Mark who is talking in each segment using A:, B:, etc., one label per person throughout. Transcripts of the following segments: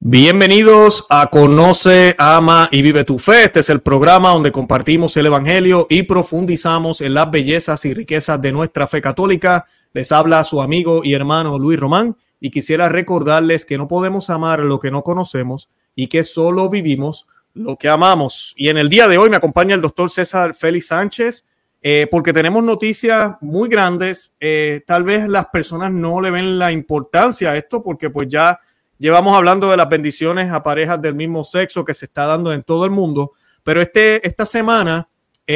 A: Bienvenidos a Conoce, Ama y Vive tu Fe. Este es el programa donde compartimos el Evangelio y profundizamos en las bellezas y riquezas de nuestra fe católica. Les habla su amigo y hermano Luis Román y quisiera recordarles que no podemos amar lo que no conocemos y que solo vivimos lo que amamos. Y en el día de hoy me acompaña el doctor César Félix Sánchez porque tenemos noticias muy grandes. Tal vez las personas no le ven la importancia a esto porque pues ya llevamos hablando de las bendiciones a parejas del mismo sexo que se está dando en todo el mundo, pero esta semana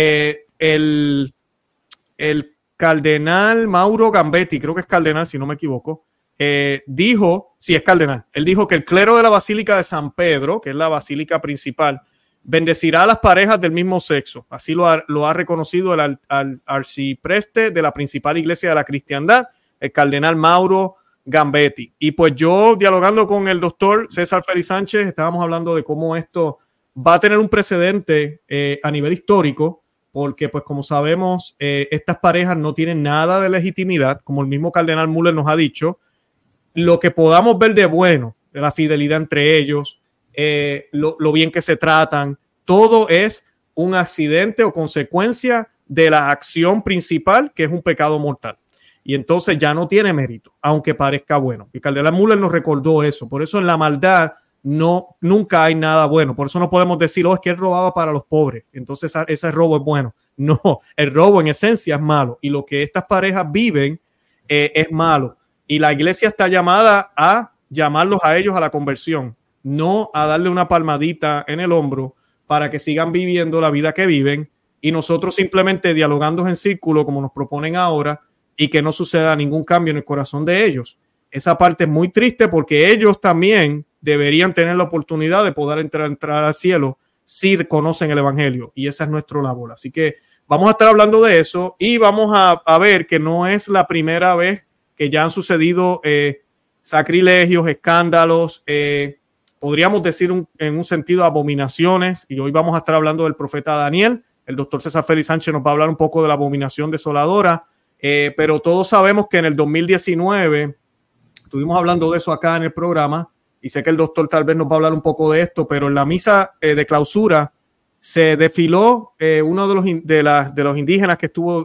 A: el cardenal Mauro Gambetti, creo que es cardenal si no me equivoco, dijo, sí es cardenal, él dijo que el clero de la Basílica de San Pedro, que es la basílica principal, bendecirá a las parejas del mismo sexo. Así lo ha reconocido el arcipreste de la principal iglesia de la cristiandad, el cardenal Mauro Gambetti. Y pues yo, dialogando con el doctor César Félix Sánchez, estábamos hablando de cómo esto va a tener un precedente a nivel histórico, porque pues como sabemos, estas parejas no tienen nada de legitimidad, como el mismo cardenal Müller nos ha dicho. Lo que podamos ver de bueno, de la fidelidad entre ellos, lo bien que se tratan, todo es un accidente o consecuencia de la acción principal, que es un pecado mortal. Y entonces ya no tiene mérito, aunque parezca bueno. Y cardenal Müller nos recordó eso. Por eso en la maldad nunca hay nada bueno. Por eso no podemos decir, es que él robaba para los pobres, entonces ese robo es bueno. No, el robo en esencia es malo. Y lo que estas parejas viven es malo. Y la iglesia está llamada a llamarlos a ellos a la conversión, no a darle una palmadita en el hombro para que sigan viviendo la vida que viven. Y nosotros simplemente dialogando en círculo, como nos proponen ahora, y que no suceda ningún cambio en el corazón de ellos. Esa parte es muy triste porque ellos también deberían tener la oportunidad de poder entrar al cielo si conocen el Evangelio, y esa es nuestra labor. Así que vamos a estar hablando de eso y vamos a ver que no es la primera vez que ya han sucedido sacrilegios, escándalos, podríamos decir en un sentido abominaciones, y hoy vamos a estar hablando del profeta Daniel. El doctor César Félix Sánchez nos va a hablar un poco de la abominación desoladora. Pero todos sabemos que en el 2019 estuvimos hablando de eso acá en el programa, y sé que el doctor tal vez nos va a hablar un poco de esto, pero en la misa de clausura se desfiló uno de los indígenas que estuvo,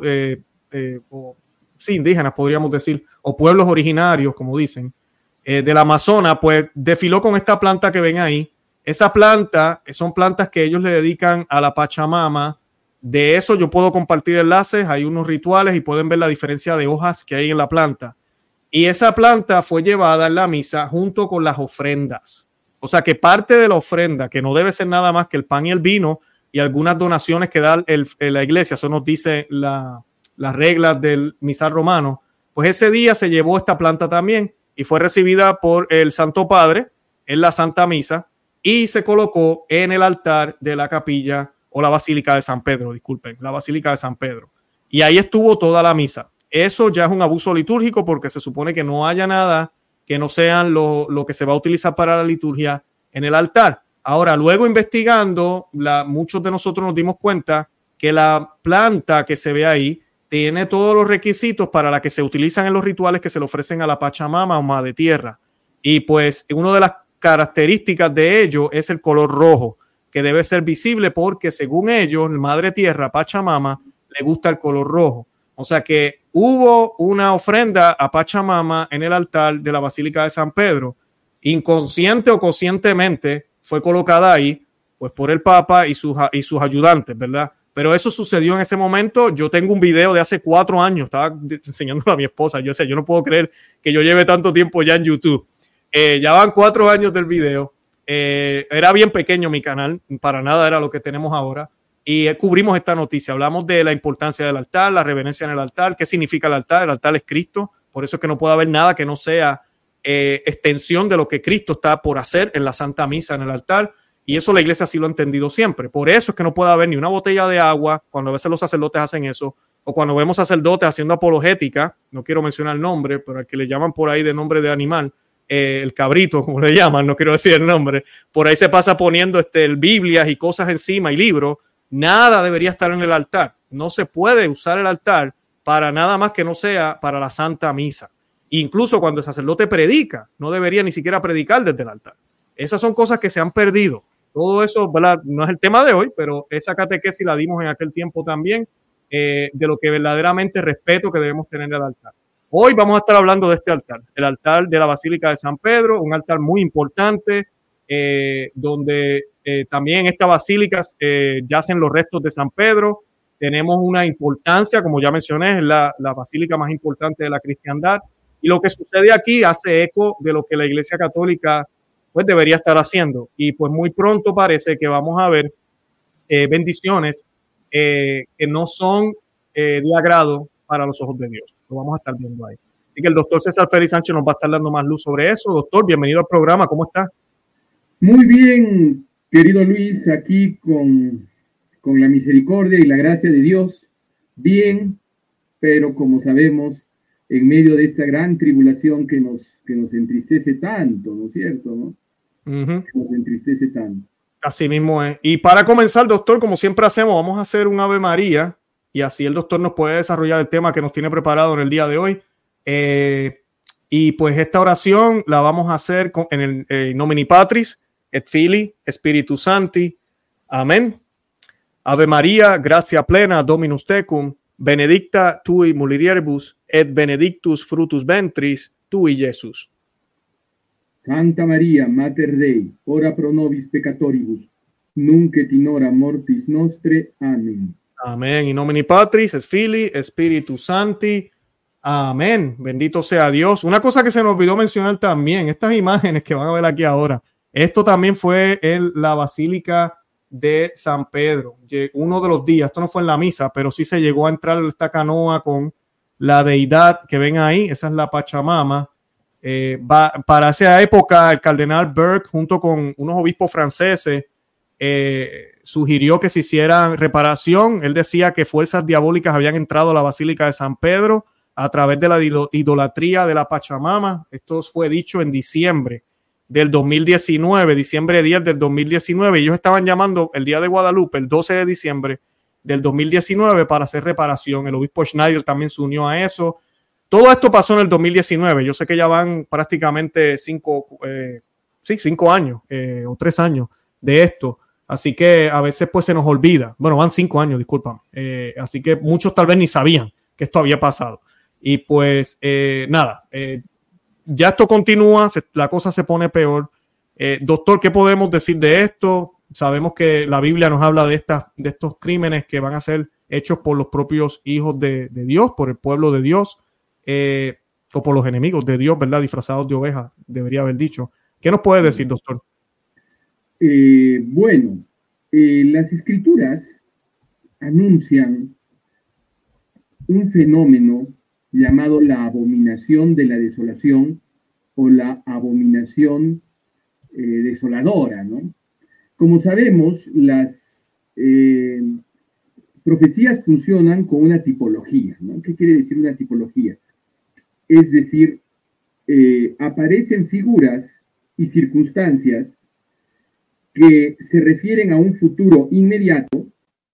A: indígenas podríamos decir, o pueblos originarios, como dicen, del Amazonas, pues desfiló con esta planta que ven ahí. Esa planta son plantas que ellos le dedican a la Pachamama. De eso yo puedo compartir enlaces, hay unos rituales y pueden ver la diferencia de hojas que hay en la planta. Y esa planta fue llevada en la misa junto con las ofrendas. O sea que parte de la ofrenda, que no debe ser nada más que el pan y el vino y algunas donaciones que da la iglesia, eso nos dice las reglas del misal romano, pues ese día se llevó esta planta también y fue recibida por el Santo Padre en la Santa Misa y se colocó en el altar de la capilla o la Basílica de San Pedro, disculpen, la Basílica de San Pedro. Y ahí estuvo toda la misa. Eso ya es un abuso litúrgico porque se supone que no haya nada que no sean lo que se va a utilizar para la liturgia en el altar. Ahora, luego investigando, muchos de nosotros nos dimos cuenta que la planta que se ve ahí tiene todos los requisitos para la que se utilizan en los rituales que se le ofrecen a la Pachamama o Madre Tierra. Y pues una de las características de ello es el color rojo, que debe ser visible porque según ellos, Madre Tierra, Pachamama, le gusta el color rojo. O sea que hubo una ofrenda a Pachamama en el altar de la Basílica de San Pedro. Inconsciente o conscientemente fue colocada ahí pues por el Papa y sus ayudantes, ¿verdad? Pero eso sucedió en ese momento. Yo tengo un video de hace 4 años, estaba enseñándolo a mi esposa. Yo no puedo creer que yo lleve tanto tiempo ya en YouTube. Ya van 4 años del video. Era bien pequeño mi canal, para nada era lo que tenemos ahora, y cubrimos esta noticia. Hablamos de la importancia del altar, la reverencia en el altar, qué significa el altar es Cristo, por eso es que no puede haber nada que no sea extensión de lo que Cristo está por hacer en la Santa Misa en el altar, y eso la iglesia sí lo ha entendido siempre. Por eso es que no puede haber ni una botella de agua cuando a veces los sacerdotes hacen eso, o cuando vemos sacerdotes haciendo apologética, no quiero mencionar el nombre, pero al que le llaman por ahí de nombre de animal, el cabrito, como le llaman, no quiero decir el nombre, por ahí se pasa poniendo Biblias y cosas encima y libros. Nada debería estar en el altar. No se puede usar el altar para nada más que no sea para la Santa Misa. Incluso cuando el sacerdote predica, no debería ni siquiera predicar desde el altar. Esas son cosas que se han perdido. Todo eso, ¿verdad? No es el tema de hoy, pero esa catequesis la dimos en aquel tiempo también, de lo que verdaderamente respeto que debemos tener al altar. Hoy vamos a estar hablando de este altar, el altar de la Basílica de San Pedro, un altar muy importante, donde también en esta basílica yacen los restos de San Pedro. Tenemos una importancia, como ya mencioné, es la basílica más importante de la cristiandad. Y lo que sucede aquí hace eco de lo que la Iglesia Católica pues debería estar haciendo. Y pues muy pronto parece que vamos a ver bendiciones que no son de agrado para los ojos de Dios. Lo vamos a estar viendo ahí. Así que el doctor César Félix Sánchez nos va a estar dando más luz sobre eso. Doctor, bienvenido al programa. ¿Cómo está?
B: Muy bien, querido Luis, aquí con la misericordia y la gracia de Dios. Bien, pero como sabemos, en medio de esta gran tribulación que nos entristece tanto, ¿no es cierto? ¿No? Nos entristece tanto.
A: Así mismo es. Y para comenzar, doctor, como siempre hacemos, vamos a hacer un Ave María y así el doctor nos puede desarrollar el tema que nos tiene preparado en el día de hoy. Y pues esta oración la vamos a hacer en el Nomini Patris, et Filii, Spiritus Sancti. Amén. Ave María, gratia plena, Dominus tecum, benedicta tui mulieribus, et benedictus fructus ventris tui, Jesús.
B: Santa Maria, Mater Dei, ora pro nobis peccatoribus, nunc et in hora mortis nostre. Amén.
A: Amén. In nomine Patris, et Filii, Spiritus Sancti. Amén. Bendito sea Dios. Una cosa que se nos olvidó mencionar también, estas imágenes que van a ver aquí ahora, esto también fue en la Basílica de San Pedro. Uno de los días, esto no fue en la misa, pero sí se llegó a entrar en esta canoa con la deidad que ven ahí, esa es la Pachamama. Para esa época, el cardenal Burke, junto con unos obispos franceses, sugirió que se hiciera reparación. Él decía que fuerzas diabólicas habían entrado a la Basílica de San Pedro a través de la idolatría de la Pachamama. Esto fue dicho en diciembre del 2019, diciembre 10 del 2019. Ellos estaban llamando el Día de Guadalupe, el 12 de diciembre del 2019, para hacer reparación. El obispo Schneider también se unió a eso. Todo esto pasó en el 2019. Yo sé que ya van prácticamente 5 años o 3 años de esto. Así que a veces pues se nos olvida. Bueno, van 5 años, disculpan. Así que muchos tal vez ni sabían que esto había pasado. Y pues nada, ya esto continúa, la cosa se pone peor. Doctor, ¿qué podemos decir de esto? Sabemos que la Biblia nos habla de estos crímenes que van a ser hechos por los propios hijos de Dios, por el pueblo de Dios, o por los enemigos de Dios, ¿verdad? Disfrazados de ovejas, debería haber dicho. ¿Qué nos puede decir, doctor?
B: Bueno, las escrituras anuncian un fenómeno llamado la abominación de la desolación o la abominación desoladora, ¿no? Como sabemos, las profecías funcionan con una tipología, ¿no? ¿Qué quiere decir una tipología? Es decir, aparecen figuras y circunstancias que se refieren a un futuro inmediato,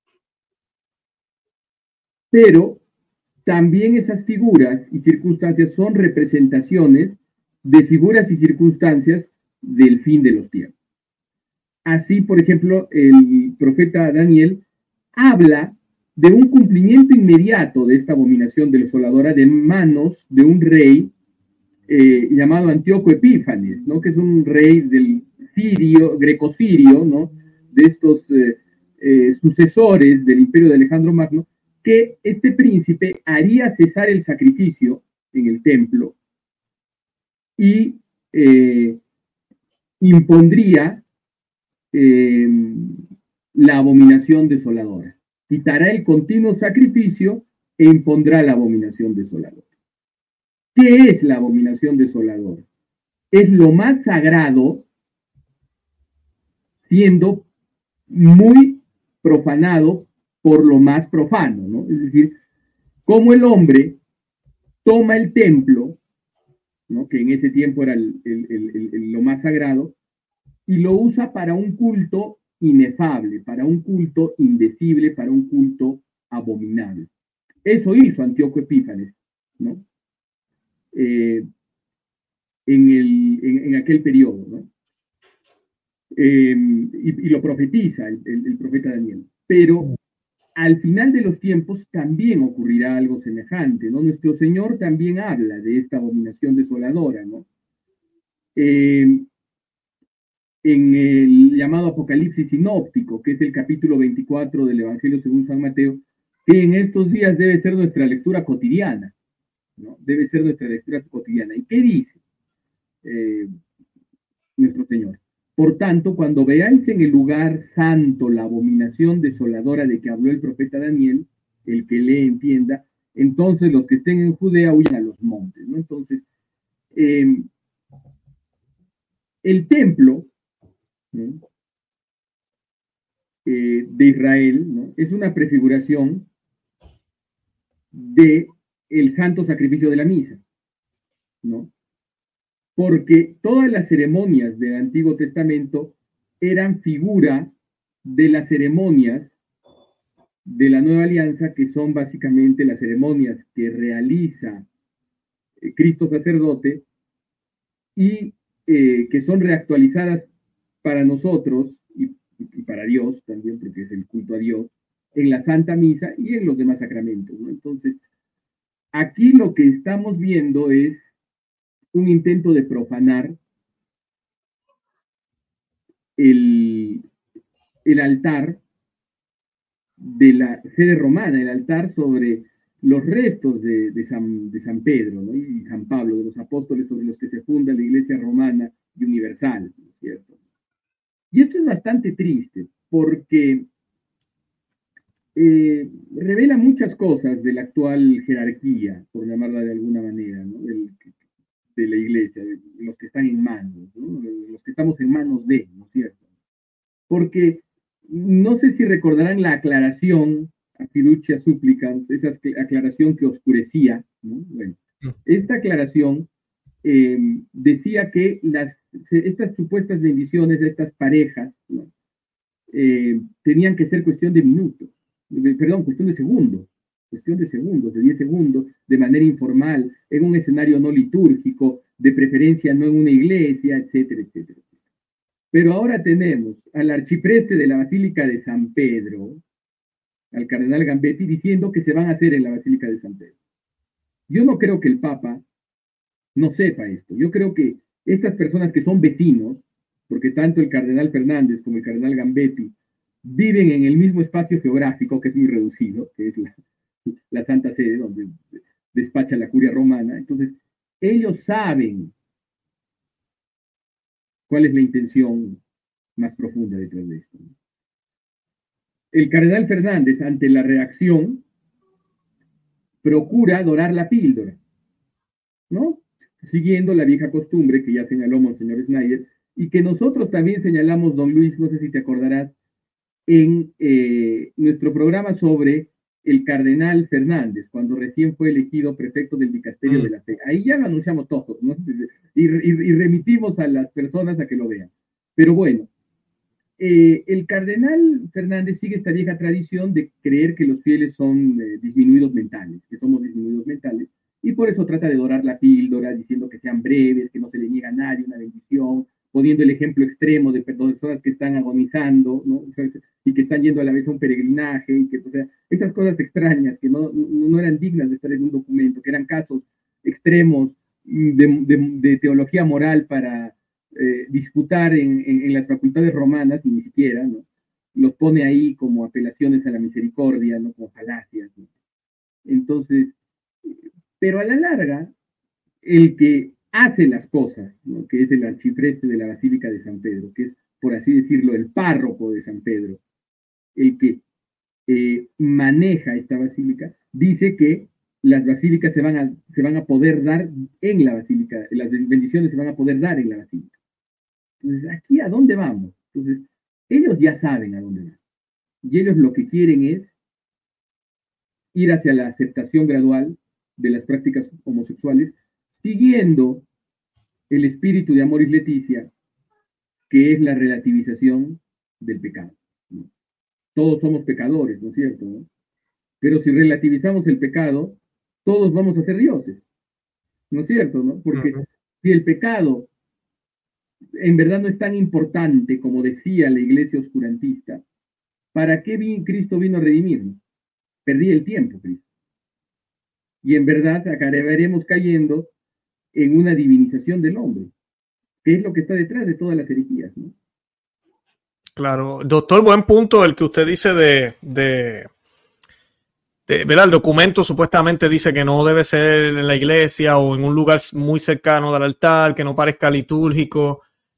B: pero también esas figuras y circunstancias son representaciones de figuras y circunstancias del fin de los tiempos. Así, por ejemplo, el profeta Daniel habla de un cumplimiento inmediato de esta abominación desoladora de manos de un rey llamado Antíoco Epífanes, ¿no? Que es un rey del sirio, greco-sirio, ¿no? De estos sucesores del imperio de Alejandro Magno, que este príncipe haría cesar el sacrificio en el templo y impondría la abominación desoladora. Quitará el continuo sacrificio e impondrá la abominación desoladora. ¿Qué es la abominación desoladora? Es lo más sagrado siendo muy profanado por lo más profano, ¿no? Es decir, cómo el hombre toma el templo, ¿no? Que en ese tiempo era lo más sagrado, y lo usa para un culto inefable, para un culto indecible, para un culto abominable. Eso hizo Antíoco Epífanes, ¿no? En aquel periodo, ¿no? y lo profetiza el profeta Daniel. Pero al final de los tiempos también ocurrirá algo semejante, ¿no? Nuestro Señor también habla de esta abominación desoladora, ¿no? En el llamado Apocalipsis sinóptico, que es el capítulo 24 del Evangelio según San Mateo, que en estos días debe ser nuestra lectura cotidiana, ¿no? Debe ser nuestra lectura cotidiana. ¿Y qué dice nuestro Señor? Por tanto, cuando veáis en el lugar santo la abominación desoladora de que habló el profeta Daniel, el que lee entienda, entonces los que estén en Judea huyan a los montes, ¿no? Entonces, el templo, ¿no? De Israel, ¿no? Es una prefiguración de el santo sacrificio de la misa, ¿no? Porque todas las ceremonias del Antiguo Testamento eran figura de las ceremonias de la Nueva Alianza, que son básicamente las ceremonias que realiza Cristo sacerdote y que son reactualizadas para nosotros y para Dios también, porque es el culto a Dios, en la Santa Misa y en los demás sacramentos, ¿no? Entonces, aquí lo que estamos viendo es un intento de profanar el altar de la sede romana, el altar sobre los restos de San Pedro, ¿no? Y San Pablo, de los apóstoles sobre los que se funda la Iglesia romana y universal, ¿no es cierto? Y esto es bastante triste porque revela muchas cosas de la actual jerarquía, por llamarla de alguna manera, ¿no? De la Iglesia, de los que están en manos, ¿no? De los que estamos en manos de, ¿no es cierto? Porque no sé si recordarán la aclaración a fiducia supplicans, esa aclaración que oscurecía, ¿no? Bueno, esta aclaración decía que estas supuestas bendiciones de estas parejas, ¿no? Tenían que ser cuestión de minutos, perdón, cuestión de segundos, de 10 segundos, de manera informal, en un escenario no litúrgico, de preferencia no en una iglesia, etcétera, etcétera. Pero ahora tenemos al arcipreste de la Basílica de San Pedro, al cardenal Gambetti, diciendo que se van a hacer en la Basílica de San Pedro. Yo no creo que el Papa no sepa esto. Yo creo que estas personas que son vecinos, porque tanto el cardenal Fernández como el cardenal Gambetti viven en el mismo espacio geográfico, que es muy reducido, que es la Santa Sede, donde despacha la curia romana. Entonces, ellos saben cuál es la intención más profunda detrás de esto. El cardenal Fernández, ante la reacción, procura dorar la píldora, ¿no? Siguiendo la vieja costumbre que ya señaló Monseñor Snyder y que nosotros también señalamos, don Luis, no sé si te acordarás, en nuestro programa sobre el cardenal Fernández, cuando recién fue elegido prefecto del dicasterio de la fe. Ahí ya lo anunciamos todos, ¿no? Y remitimos a las personas a que lo vean. Pero bueno, el cardenal Fernández sigue esta vieja tradición de creer que los fieles son disminuidos mentales, que somos disminuidos mentales, y por eso trata de dorar la píldora, diciendo que sean breves, que no se le niega a nadie una bendición, poniendo el ejemplo extremo de personas que están agonizando, ¿no? Y que están yendo a la vez a un peregrinaje, y que, o sea, esas cosas extrañas que no eran dignas de estar en un documento, que eran casos extremos de teología moral para disputar en las facultades romanas, y ni siquiera, ¿no? Los pone ahí como apelaciones a la misericordia, ¿no? Como falacias, ¿no? Entonces, pero a la larga, el que hace las cosas, ¿no? Que es el arcipreste de la Basílica de San Pedro, que es, por así decirlo, el párroco de San Pedro, el que maneja esta basílica, dice que las basílicas se van a poder dar en la basílica, las bendiciones se van a poder dar en la basílica. Entonces, ¿aquí a dónde vamos? Entonces, ellos ya saben a dónde van. Y ellos lo que quieren es ir hacia la aceptación gradual de las prácticas homosexuales, siguiendo el espíritu de Amoris Laetitia, que es la relativización del pecado, ¿no? Todos somos pecadores, ¿no es cierto? ¿No? Pero si relativizamos el pecado, todos vamos a ser dioses, ¿no es cierto? ¿No? Porque si el pecado en verdad no es tan importante como decía la iglesia oscurantista. ¿Para qué Cristo vino a redimirnos? Perdí el tiempo, Cristo. Y en verdad acabaremos cayendo en una divinización del hombre, que es lo que está detrás de todas las herejías, ¿no?
A: Claro, doctor, buen punto el que usted dice ¿verdad? El documento supuestamente dice que no debe ser en la iglesia o en un lugar muy cercano del altar, que no parezca litúrgico.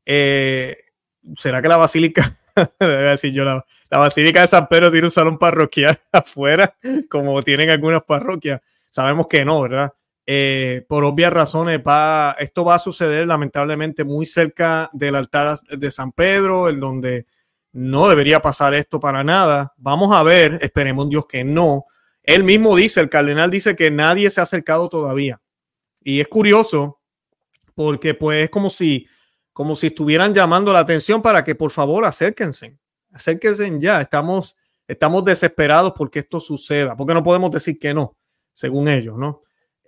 A: ¿Será que la basílica, debe decir yo, la basílica de San Pedro tiene un salón parroquial afuera, como tienen algunas parroquias? Sabemos que no, ¿verdad? Por obvias razones, esto va a suceder lamentablemente muy cerca del altar de San Pedro, en donde no debería pasar esto para nada. Vamos a ver, esperemos en Dios que no. Él mismo dice, el cardenal dice que nadie se ha acercado todavía. Y es curioso porque pues es como si estuvieran llamando la atención para que por favor acérquense ya. Estamos desesperados porque esto suceda, porque no podemos decir que no, según ellos, ¿no?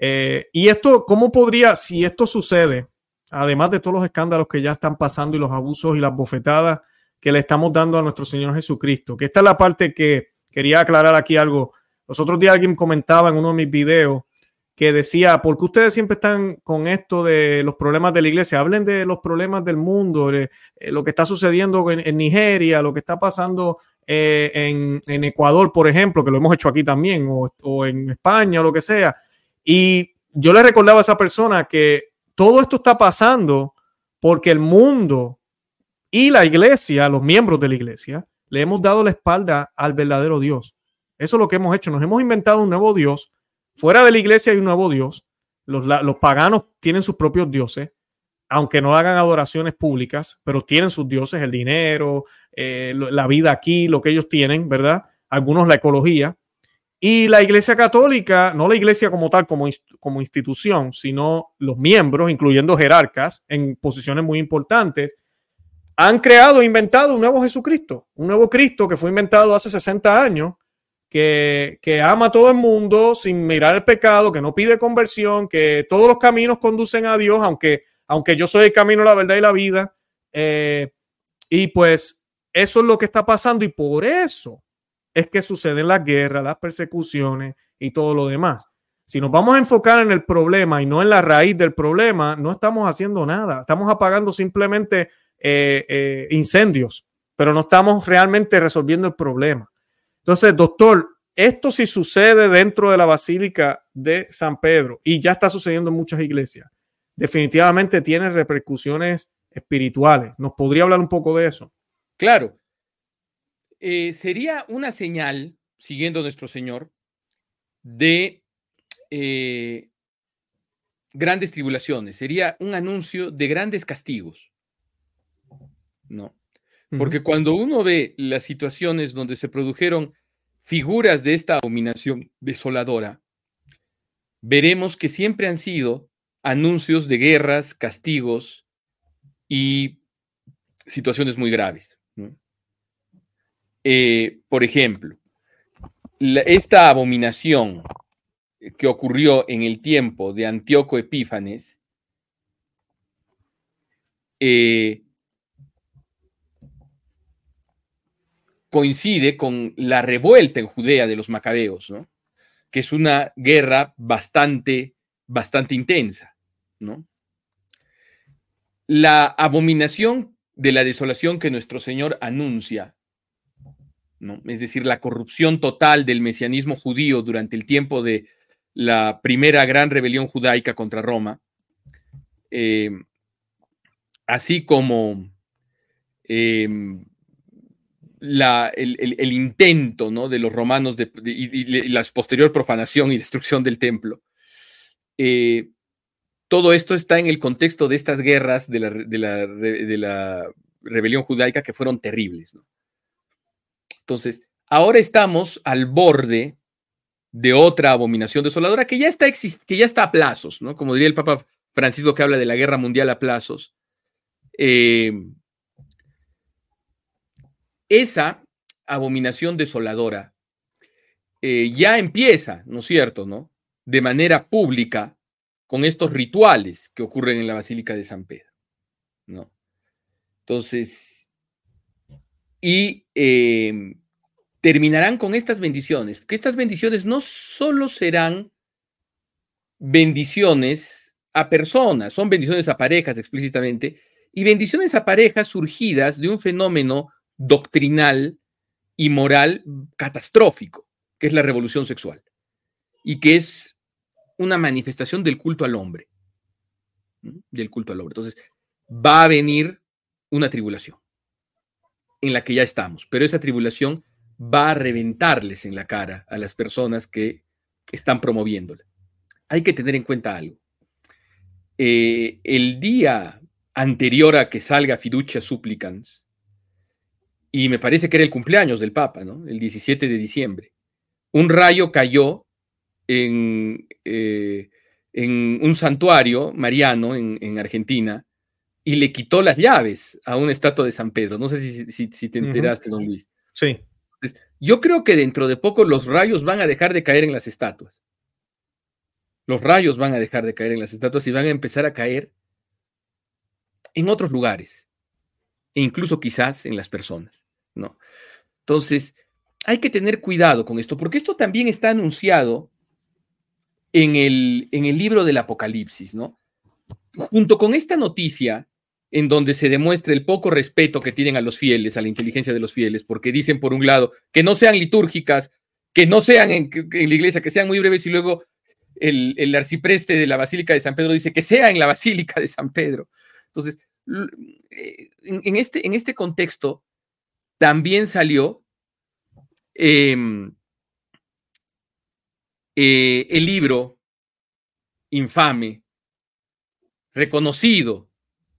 A: Y esto, ¿cómo podría, si esto sucede, además de todos los escándalos que ya están pasando y los abusos y las bofetadas que le estamos dando a nuestro Señor Jesucristo? Que esta es la parte que quería aclarar aquí algo. Los otros días alguien comentaba en uno de mis videos que decía, ¿por qué ustedes siempre están con esto de los problemas de la iglesia? Hablen de los problemas del mundo, lo que está sucediendo en Nigeria, lo que está pasando en Ecuador, por ejemplo, que lo hemos hecho aquí también, o en España, o lo que sea. Y yo le recordaba a esa persona que todo esto está pasando porque el mundo y la iglesia, los miembros de la iglesia, le hemos dado la espalda al verdadero Dios. Eso es lo que hemos hecho. Nos hemos inventado un nuevo Dios. Fuera de la iglesia hay un nuevo Dios. Los paganos tienen sus propios dioses, aunque no hagan adoraciones públicas, pero tienen sus dioses, el dinero, la vida aquí, lo que ellos tienen, ¿verdad? Algunos la ecología. Y la iglesia católica, no la iglesia como tal, como institución, sino los miembros, incluyendo jerarcas en posiciones muy importantes, han creado e inventado un nuevo Jesucristo, un nuevo Cristo que fue inventado hace 60 años, que ama a todo el mundo sin mirar el pecado, que no pide conversión, que todos los caminos conducen a Dios, aunque yo soy el camino, la verdad y la vida. Y pues eso es lo que está pasando y por eso es que suceden las guerras, las persecuciones y todo lo demás. Si nos vamos a enfocar en el problema y no en la raíz del problema, no estamos haciendo nada. Estamos apagando simplemente incendios, pero no estamos realmente resolviendo el problema. Entonces, doctor, esto sí sucede dentro de la Basílica de San Pedro y ya está sucediendo en muchas iglesias. Definitivamente tiene repercusiones espirituales. ¿Nos podría hablar un poco de eso?
C: Claro. Sería una señal, siguiendo nuestro Señor, de grandes tribulaciones. Sería un anuncio de grandes castigos, ¿no? Porque cuando uno ve las situaciones donde se produjeron figuras de esta abominación desoladora, veremos que siempre han sido anuncios de guerras, castigos y situaciones muy graves, ¿no? Por ejemplo, esta abominación que ocurrió en el tiempo de Antíoco Epífanes, coincide con la revuelta en Judea de los macabeos, ¿no? Que es una guerra bastante intensa, ¿no? La abominación de la desolación que nuestro Señor anuncia, ¿no? Es decir, la corrupción total del mesianismo judío durante el tiempo de la primera gran rebelión judaica contra Roma, así como el intento, ¿no?, de los romanos y la posterior profanación y destrucción del templo. Todo esto está en el contexto de estas guerras de la rebelión judaica que fueron terribles, ¿no? Entonces, ahora estamos al borde de otra abominación desoladora que ya está a plazos, ¿no? Como diría el Papa Francisco, que habla de la guerra mundial a plazos. Esa abominación desoladora ya empieza, ¿no es cierto?, ¿no?, de manera pública con estos rituales que ocurren en la Basílica de San Pedro, ¿no? Entonces, y terminarán con estas bendiciones, que estas bendiciones no solo serán bendiciones a personas, son bendiciones a parejas explícitamente, y bendiciones a parejas surgidas de un fenómeno doctrinal y moral catastrófico, que es la revolución sexual, y que es una manifestación del culto al hombre, del culto al hombre. Entonces, va a venir una tribulación en la que ya estamos, pero esa tribulación va a reventarles en la cara a las personas que están promoviéndola. Hay que tener en cuenta algo. El día anterior a que salga Fiducia Supplicans, y me parece que era el cumpleaños del Papa, ¿no? El 17 de diciembre, un rayo cayó en un santuario mariano en Argentina y le quitó las llaves a una estatua de San Pedro. No sé si te enteraste, don Luis.
A: Sí.
C: Entonces, yo creo que dentro de poco los rayos van a dejar de caer en las estatuas. Los rayos van a dejar de caer en las estatuas y van a empezar a caer en otros lugares, e incluso quizás en las personas, ¿no? Entonces, hay que tener cuidado con esto, porque esto también está anunciado en el libro del Apocalipsis, ¿no? Junto con esta noticia, en donde se demuestra el poco respeto que tienen a los fieles, a la inteligencia de los fieles, porque dicen, por un lado, que no sean litúrgicas, que no sean en la iglesia, que sean muy breves, y luego el arcipreste de la Basílica de San Pedro dice que sea en la Basílica de San Pedro. Entonces, en este contexto, también salió el libro infame, reconocido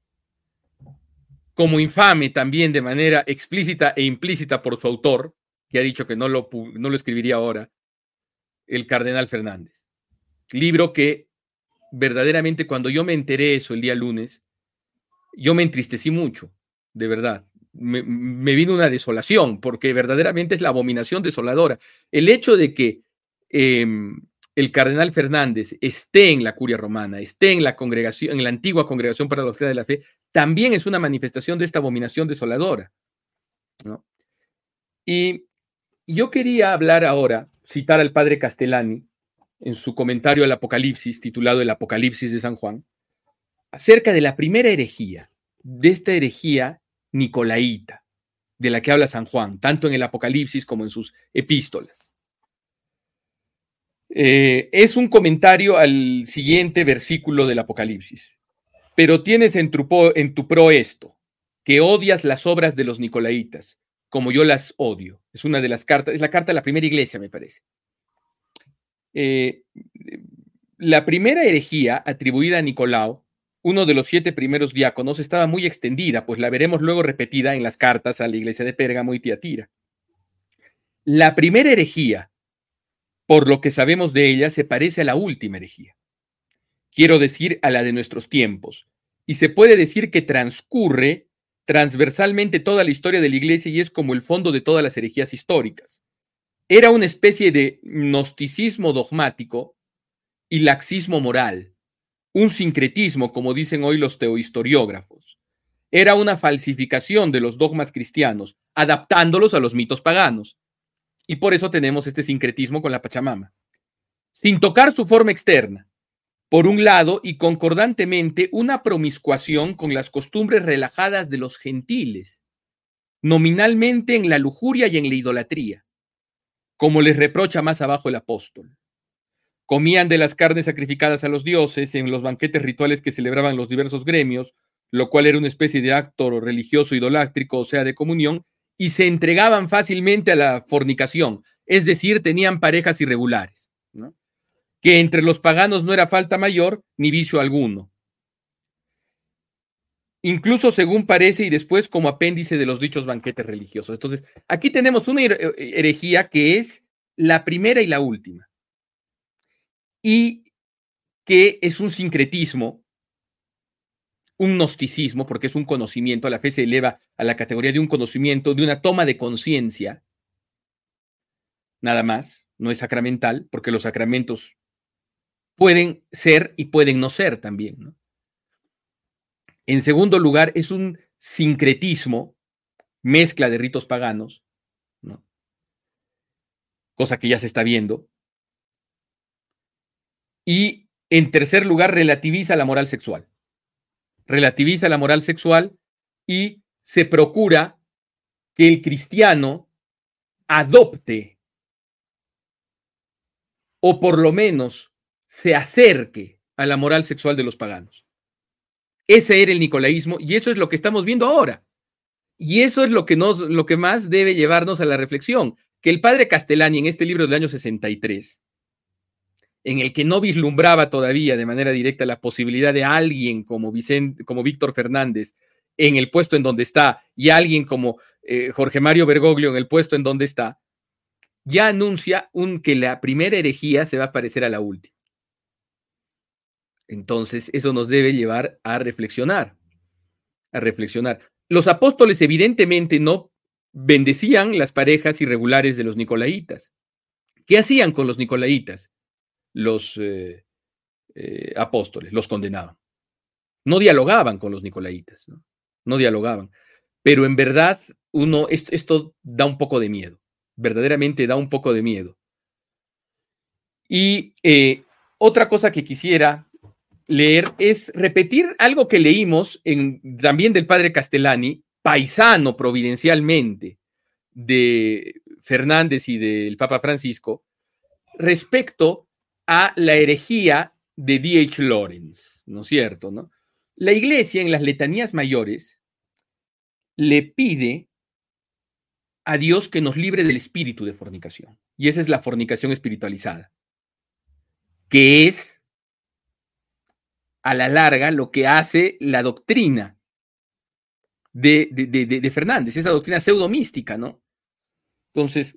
C: como infame también de manera explícita e implícita por su autor, que ha dicho que no lo escribiría ahora, el cardenal Fernández. Libro que verdaderamente, cuando yo me enteré eso el día lunes, yo me entristecí mucho, de verdad. Me vino una desolación, porque verdaderamente es la abominación desoladora. El hecho de que el cardenal Fernández esté en la curia romana, esté en la congregación, en la antigua congregación para la doctrina de la fe, también es una manifestación de esta abominación desoladora, ¿no? Y yo quería hablar ahora, citar al padre Castellani en su comentario al Apocalipsis, titulado El Apocalipsis de San Juan, acerca de la primera herejía, de esta herejía nicolaíta, de la que habla San Juan, tanto en el Apocalipsis como en sus epístolas. Es un comentario al siguiente versículo del Apocalipsis. Pero tienes en tu pro esto, que odias las obras de los nicolaitas, como yo las odio. Es una de las cartas, es la carta de la primera iglesia, me parece. La primera herejía atribuida a Nicolao, uno de los 7 primeros diáconos, estaba muy extendida, pues la veremos luego repetida en las cartas a la iglesia de Pérgamo y Tiatira. La primera herejía, por lo que sabemos de ella, se parece a la última herejía. Quiero decir, a la de nuestros tiempos. Y se puede decir que transcurre transversalmente toda la historia de la iglesia y es como el fondo de todas las herejías históricas. Era una especie de gnosticismo dogmático y laxismo moral, un sincretismo, como dicen hoy los teohistoriógrafos. Era una falsificación de los dogmas cristianos, adaptándolos a los mitos paganos. Y por eso tenemos este sincretismo con la Pachamama. Sin tocar su forma externa, por un lado, y concordantemente, una promiscuación con las costumbres relajadas de los gentiles, nominalmente en la lujuria y en la idolatría, como les reprocha más abajo el apóstol. Comían de las carnes sacrificadas a los dioses en los banquetes rituales que celebraban los diversos gremios, lo cual era una especie de acto religioso idolátrico, o sea, de comunión, y se entregaban fácilmente a la fornicación, es decir, tenían parejas irregulares, ¿no? Que entre los paganos no era falta mayor ni vicio alguno. Incluso según parece y después como apéndice de los dichos banquetes religiosos. Entonces, aquí tenemos una herejía que es la primera y la última. Y que es un sincretismo, un gnosticismo, porque es un conocimiento, la fe se eleva a la categoría de un conocimiento, de una toma de conciencia, nada más, no es sacramental, porque los sacramentos pueden ser y pueden no ser también, ¿no? En segundo lugar, es un sincretismo, mezcla de ritos paganos, ¿no? Cosa que ya se está viendo. Y en tercer lugar, relativiza la moral sexual. Relativiza la moral sexual y se procura que el cristiano adopte o por lo menos se acerque a la moral sexual de los paganos. Ese era el nicolaísmo y eso es lo que estamos viendo ahora. Y eso es lo que más debe llevarnos a la reflexión, que el padre Castellani en este libro del año 63, en el que no vislumbraba todavía de manera directa la posibilidad de alguien como Víctor Fernández en el puesto en donde está y alguien como Jorge Mario Bergoglio en el puesto en donde está, ya anuncia que la primera herejía se va a parecer a la última. Entonces, eso nos debe llevar a reflexionar. Los apóstoles evidentemente no bendecían las parejas irregulares de los nicolaitas. ¿Qué hacían con los nicolaitas? Los apóstoles los condenaban. No dialogaban con los nicolaitas, no dialogaban. Pero en verdad, esto da un poco de miedo. Verdaderamente da un poco de miedo. Y otra cosa que quisiera leer es repetir algo que leímos también del padre Castellani, paisano providencialmente de Fernández y del Papa Francisco, respecto a la herejía de D.H. Lawrence, ¿no es cierto? ¿No? La Iglesia en las letanías mayores le pide a Dios que nos libre del espíritu de fornicación. Y esa es la fornicación espiritualizada, que es a la larga lo que hace la doctrina de Fernández, esa doctrina pseudomística, ¿no? Entonces,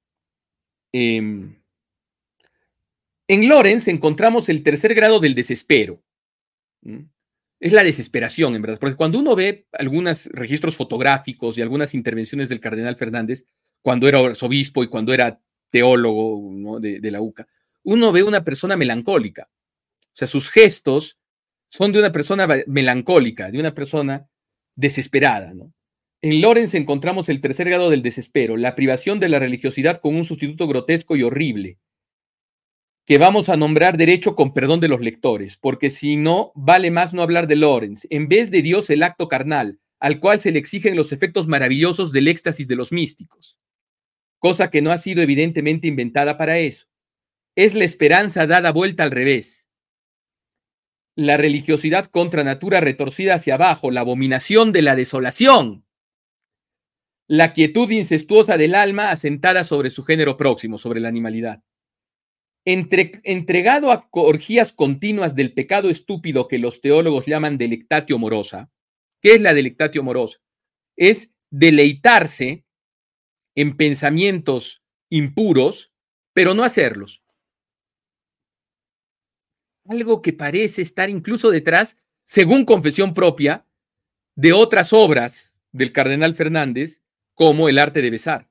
C: en Lawrence encontramos el tercer grado del desespero. Es la desesperación, en verdad, porque cuando uno ve algunos registros fotográficos y algunas intervenciones del cardenal Fernández, cuando era arzobispo y cuando era teólogo, ¿no? de la UCA, uno ve una persona melancólica. O sea, sus gestos son de una persona melancólica, de una persona desesperada, ¿no? En Lawrence encontramos el tercer grado del desespero, la privación de la religiosidad con un sustituto grotesco y horrible, que vamos a nombrar derecho con perdón de los lectores, porque si no, vale más no hablar de Lawrence. En vez de Dios, el acto carnal, al cual se le exigen los efectos maravillosos del éxtasis de los místicos, cosa que no ha sido evidentemente inventada para eso. Es la esperanza dada vuelta al revés. La religiosidad contra natura retorcida hacia abajo, la abominación de la desolación, la quietud incestuosa del alma asentada sobre su género próximo, sobre la animalidad. Entregado a orgías continuas del pecado estúpido que los teólogos llaman delectatio morosa. ¿Qué es la delectatio morosa? Es deleitarse en pensamientos impuros, pero no hacerlos. Algo que parece estar incluso detrás, según confesión propia, de otras obras del cardenal Fernández, como El arte de besar.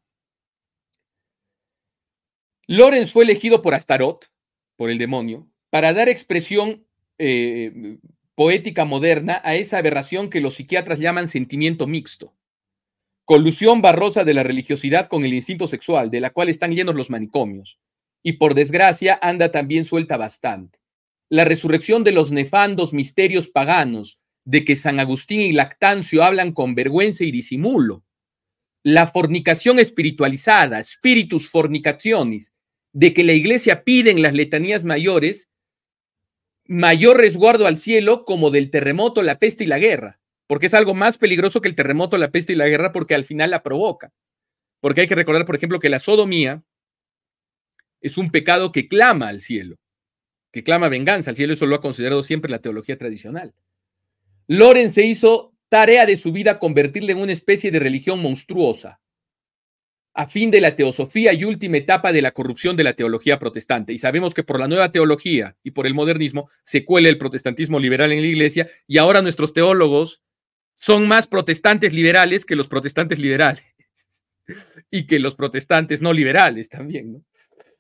C: Lawrence fue elegido por Astaroth, por el demonio, para dar expresión poética moderna a esa aberración que los psiquiatras llaman sentimiento mixto. Colusión barrosa de la religiosidad con el instinto sexual, de la cual están llenos los manicomios. Y por desgracia anda también suelta bastante. La resurrección de los nefandos misterios paganos, de que San Agustín y Lactancio hablan con vergüenza y disimulo. La fornicación espiritualizada, spiritus fornicationis, de que la Iglesia pide en las letanías mayores mayor resguardo al cielo como del terremoto, la peste y la guerra, porque es algo más peligroso que el terremoto, la peste y la guerra, porque al final la provoca. Porque hay que recordar, por ejemplo, que la sodomía es un pecado que clama al cielo, que clama venganza al cielo. Eso lo ha considerado siempre la teología tradicional. Lawrence se hizo tarea de su vida convertirla en una especie de religión monstruosa, a fin de la teosofía y última etapa de la corrupción de la teología protestante. Y sabemos que por la nueva teología y por el modernismo se cuela el protestantismo liberal en la Iglesia, y ahora nuestros teólogos son más protestantes liberales que los protestantes liberales y que los protestantes no liberales también, ¿no?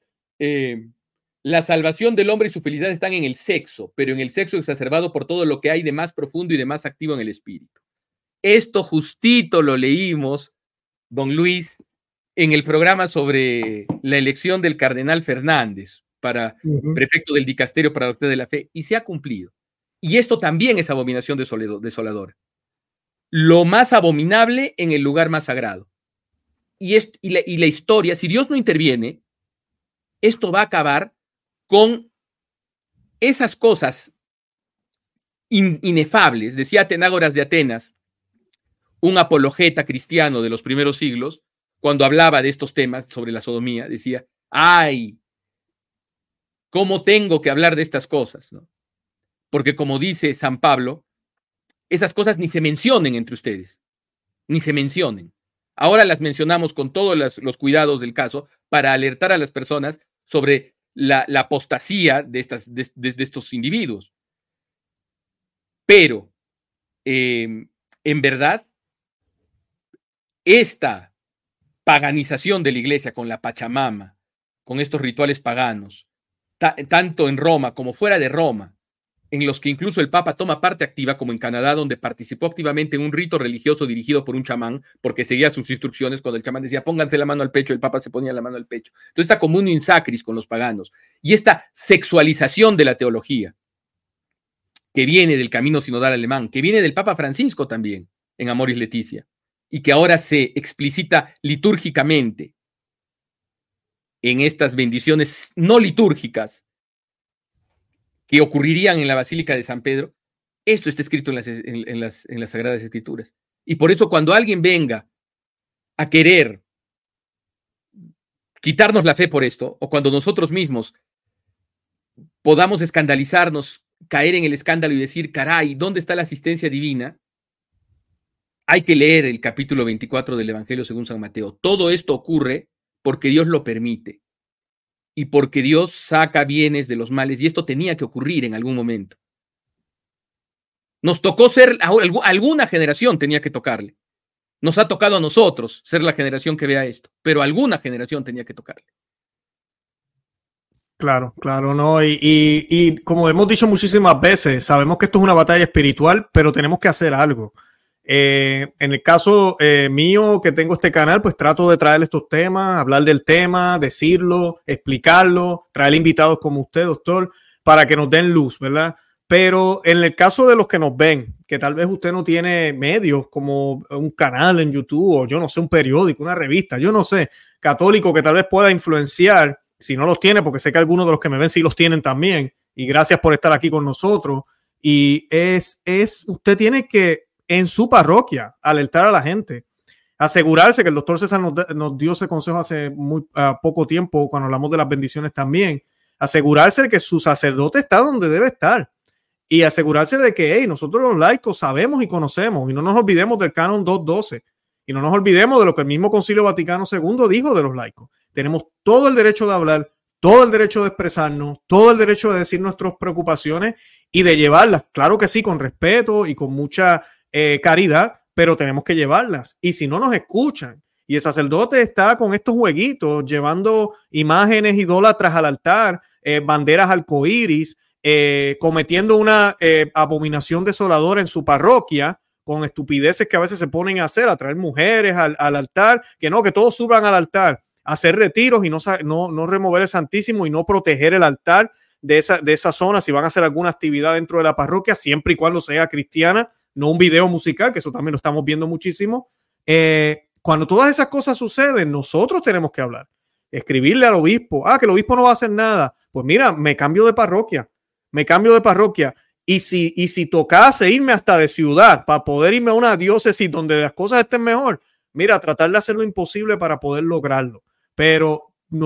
C: La salvación del hombre y su felicidad están en el sexo, pero en el sexo exacerbado por todo lo que hay de más profundo y de más activo en el espíritu. Esto justito lo leímos, don Luis, en el programa sobre la elección del cardenal Fernández para prefecto del dicasterio para la doctrina de la fe, y se ha cumplido. Y esto también es abominación desoladora. Lo más abominable en el lugar más sagrado. Y la historia, si Dios no interviene, esto va a acabar con esas cosas inefables. Decía Atenágoras de Atenas, un apologeta cristiano de los primeros siglos, cuando hablaba de estos temas sobre la sodomía, decía, ¡ay! ¿Cómo tengo que hablar de estas cosas? ¿No? Porque como dice San Pablo, esas cosas ni se mencionen entre ustedes, ni se mencionen. Ahora las mencionamos con todos los cuidados del caso para alertar a las personas sobre la apostasía de estos individuos. Pero, en verdad, esta paganización de la iglesia con la Pachamama, con estos rituales paganos, tanto en Roma como fuera de Roma, en los que incluso el Papa toma parte activa, como en Canadá, donde participó activamente en un rito religioso dirigido por un chamán, porque seguía sus instrucciones. Cuando el chamán decía, pónganse la mano al pecho, el Papa se ponía la mano al pecho. Entonces, esta communio in sacris con los paganos y esta sexualización de la teología, que viene del camino sinodal alemán, que viene del Papa Francisco también, en Amoris Laetitia, y que ahora se explicita litúrgicamente en estas bendiciones no litúrgicas que ocurrirían en la Basílica de San Pedro. Esto está escrito en las Sagradas Escrituras. Y por eso cuando alguien venga a querer quitarnos la fe por esto, o cuando nosotros mismos podamos escandalizarnos, caer en el escándalo y decir, caray, ¿dónde está la asistencia divina? Hay que leer el capítulo 24 del Evangelio según San Mateo. Todo esto ocurre porque Dios lo permite y porque Dios saca bienes de los males, y esto tenía que ocurrir en algún momento. Nos tocó ser, alguna generación tenía que tocarle. Nos ha tocado a nosotros ser la generación que vea esto, pero alguna generación tenía que tocarle.
A: Claro, ¿no? Y como hemos dicho muchísimas veces, sabemos que esto es una batalla espiritual, pero tenemos que hacer algo. En el caso mío, que tengo este canal, pues trato de traer estos temas, hablar del tema, decirlo, explicarlo, traer invitados como usted, doctor, para que nos den luz, ¿verdad? Pero en el caso de los que nos ven, que tal vez usted no tiene medios como un canal en YouTube o yo no sé, un periódico, una revista, yo no sé, católico que tal vez pueda influenciar, si no los tiene, porque sé que algunos de los que me ven sí los tienen también, y gracias por estar aquí con nosotros. Y usted tiene que en su parroquia alertar a la gente, asegurarse, que el doctor César nos dio ese consejo hace muy poco tiempo cuando hablamos de las bendiciones también, asegurarse de que su sacerdote está donde debe estar y asegurarse de que nosotros los laicos sabemos y conocemos, y no nos olvidemos del Canon 212 y no nos olvidemos de lo que el mismo Concilio Vaticano II dijo de los laicos. Tenemos todo el derecho de hablar, todo el derecho de expresarnos, todo el derecho de decir nuestras preocupaciones y de llevarlas, claro que sí, con respeto y con mucha caridad, pero tenemos que llevarlas. Y si no nos escuchan y el sacerdote está con estos jueguitos llevando imágenes idólatras al altar, banderas arcoíris, cometiendo una abominación desoladora en su parroquia, con estupideces que a veces se ponen a hacer, a traer mujeres al altar, que todos suban al altar, hacer retiros y no remover el Santísimo y no proteger el altar de esa zona si van a hacer alguna actividad dentro de la parroquia, siempre y cuando sea cristiana, no un video musical, que eso también lo estamos viendo muchísimo. Cuando todas esas cosas suceden, nosotros tenemos que hablar, escribirle al obispo, que el obispo no va a hacer nada, pues mira, me cambio de parroquia, y si tocase irme hasta de ciudad para poder irme a una diócesis donde las cosas estén mejor, mira, tratar de hacer lo imposible para poder lograrlo. Pero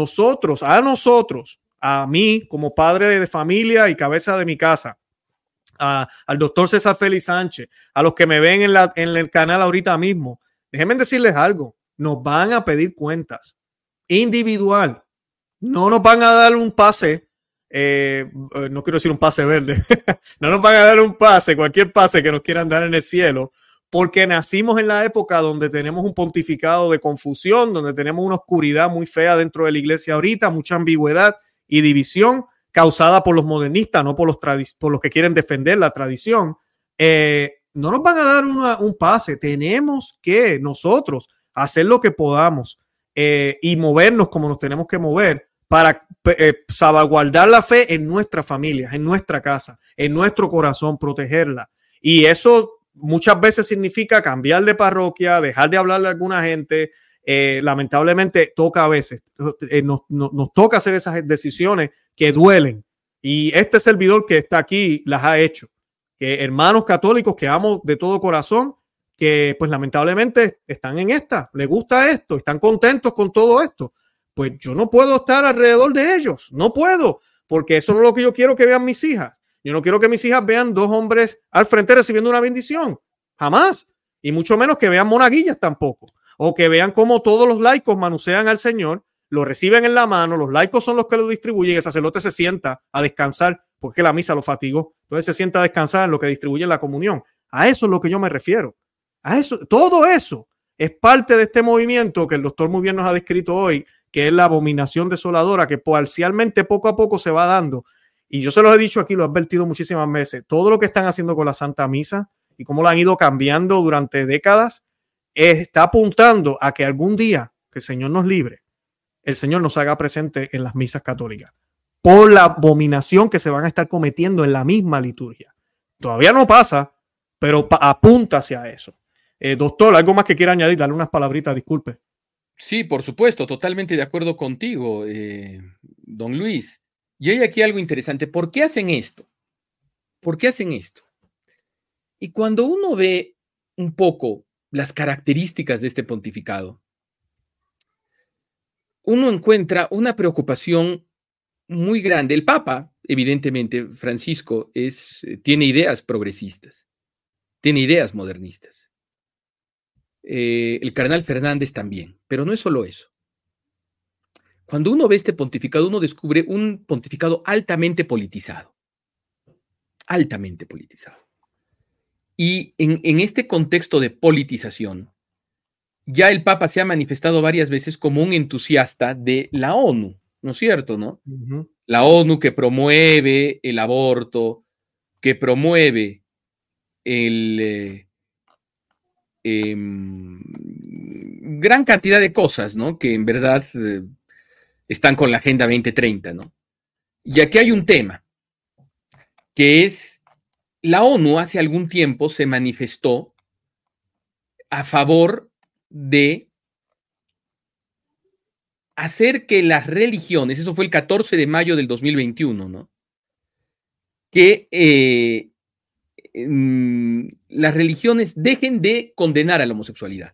A: a mí como padre de familia y cabeza de mi casa, al doctor César Félix Sánchez, a los que me ven en el canal ahorita mismo, déjenme decirles algo, nos van a pedir cuentas individual, no nos van a dar un pase, no quiero decir un pase verde, no nos van a dar un pase, cualquier pase que nos quieran dar en el cielo, porque nacimos en la época donde tenemos un pontificado de confusión, donde tenemos una oscuridad muy fea dentro de la iglesia ahorita, mucha ambigüedad y división causada por los modernistas, no por los que quieren defender la tradición. no nos van a dar un pase. Tenemos que nosotros hacer lo que podamos y movernos como nos tenemos que mover para salvaguardar la fe en nuestras familias, en nuestra casa, en nuestro corazón, protegerla. Y eso muchas veces significa cambiar de parroquia, dejar de hablarle a alguna gente. Lamentablemente toca a veces, nos toca hacer esas decisiones que duelen. Y este servidor que está aquí las ha hecho. Que hermanos católicos que amo de todo corazón, que pues lamentablemente están en esta, les gusta esto, están contentos con todo esto. Pues yo no puedo estar alrededor de ellos, no puedo, porque eso no es lo que yo quiero que vean mis hijas. Yo no quiero que mis hijas vean dos hombres al frente recibiendo una bendición, jamás. Y mucho menos que vean monaguillas tampoco. O que vean cómo todos los laicos manusean al Señor, lo reciben en la mano, los laicos son los que lo distribuyen, el sacerdote se sienta a descansar porque la misa lo fatigó, entonces se sienta a descansar en lo que distribuye la comunión. A eso es lo que yo me refiero. A eso, todo eso es parte de este movimiento que el doctor muy bien nos ha descrito hoy, que es la abominación desoladora, que parcialmente poco a poco se va dando. Y yo se los he dicho aquí, lo he advertido muchísimas veces, todo lo que están haciendo con la Santa Misa y cómo la han ido cambiando durante décadas, está apuntando a que algún día, que el Señor nos libre, el Señor nos haga presente en las misas católicas por la abominación que se van a estar cometiendo en la misma liturgia. Todavía no pasa, pero apunta hacia eso. Doctor, ¿algo más que quiera añadir? Dale unas palabritas, disculpe.
C: Sí, por supuesto, totalmente de acuerdo contigo, don Luis. Y hay aquí algo interesante. ¿Por qué hacen esto? ¿Por qué hacen esto? Y cuando uno ve un poco las características de este pontificado, uno encuentra una preocupación muy grande. El Papa, evidentemente, Francisco, tiene ideas progresistas, tiene ideas modernistas. El cardenal Fernández también, pero no es solo eso. Cuando uno ve este pontificado, uno descubre un pontificado altamente politizado. Altamente politizado. Y en este contexto de politización, ya el Papa se ha manifestado varias veces como un entusiasta de la ONU, ¿no es cierto, no? Uh-huh. La ONU que promueve el aborto, que promueve gran cantidad de cosas, ¿no? Que en verdad están con la Agenda 2030, ¿no? Y aquí hay un tema, que es la ONU hace algún tiempo se manifestó a favor de hacer que las religiones, eso fue el 14 de mayo del 2021, ¿no? Que las religiones dejen de condenar a la homosexualidad.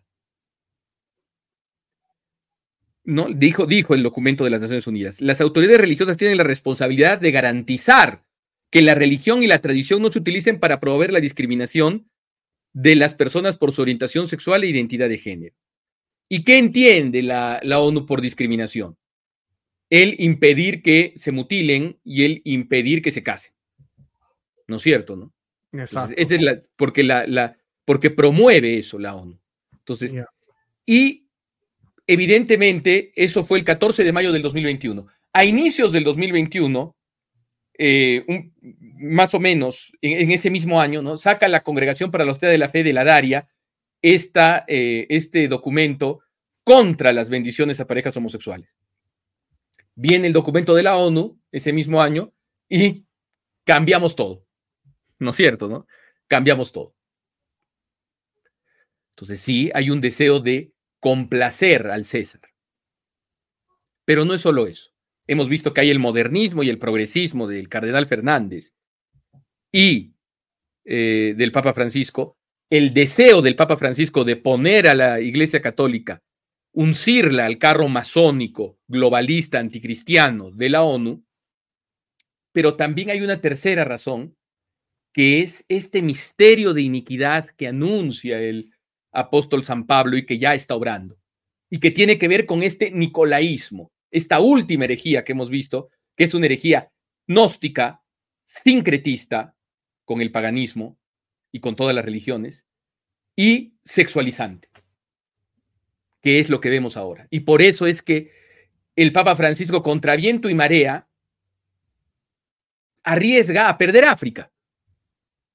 C: ¿No? Dijo el documento de las Naciones Unidas. Las autoridades religiosas tienen la responsabilidad de garantizar que la religión y la tradición no se utilicen para promover la discriminación de las personas por su orientación sexual e identidad de género. ¿Y qué entiende la ONU por discriminación? El impedir que se mutilen y el impedir que se casen. ¿No es cierto, no?
A: Exacto.
C: Entonces, esa es porque promueve eso la ONU. Entonces, y evidentemente eso fue el 14 de mayo del 2021. A inicios del 2021, más o menos en ese mismo año, ¿no? Saca la Congregación para la Hostia de la Fe de la Daria este documento contra las bendiciones a parejas homosexuales. Viene el documento de la ONU ese mismo año y cambiamos todo. ¿No es cierto, no? Cambiamos todo. Entonces sí, hay un deseo de complacer al César. Pero no es solo eso. Hemos visto que hay el modernismo y el progresismo del cardenal Fernández y del Papa Francisco, el deseo del Papa Francisco de poner a la Iglesia Católica, uncirla al carro masónico, globalista, anticristiano de la ONU, pero también hay una tercera razón, que es este misterio de iniquidad que anuncia el apóstol San Pablo y que ya está obrando, y que tiene que ver con este nicolaísmo, esta última herejía que hemos visto, que es una herejía gnóstica, sincretista, con el paganismo y con todas las religiones, y sexualizante, que es lo que vemos ahora. Y por eso es que el Papa Francisco, contra viento y marea, arriesga a perder África.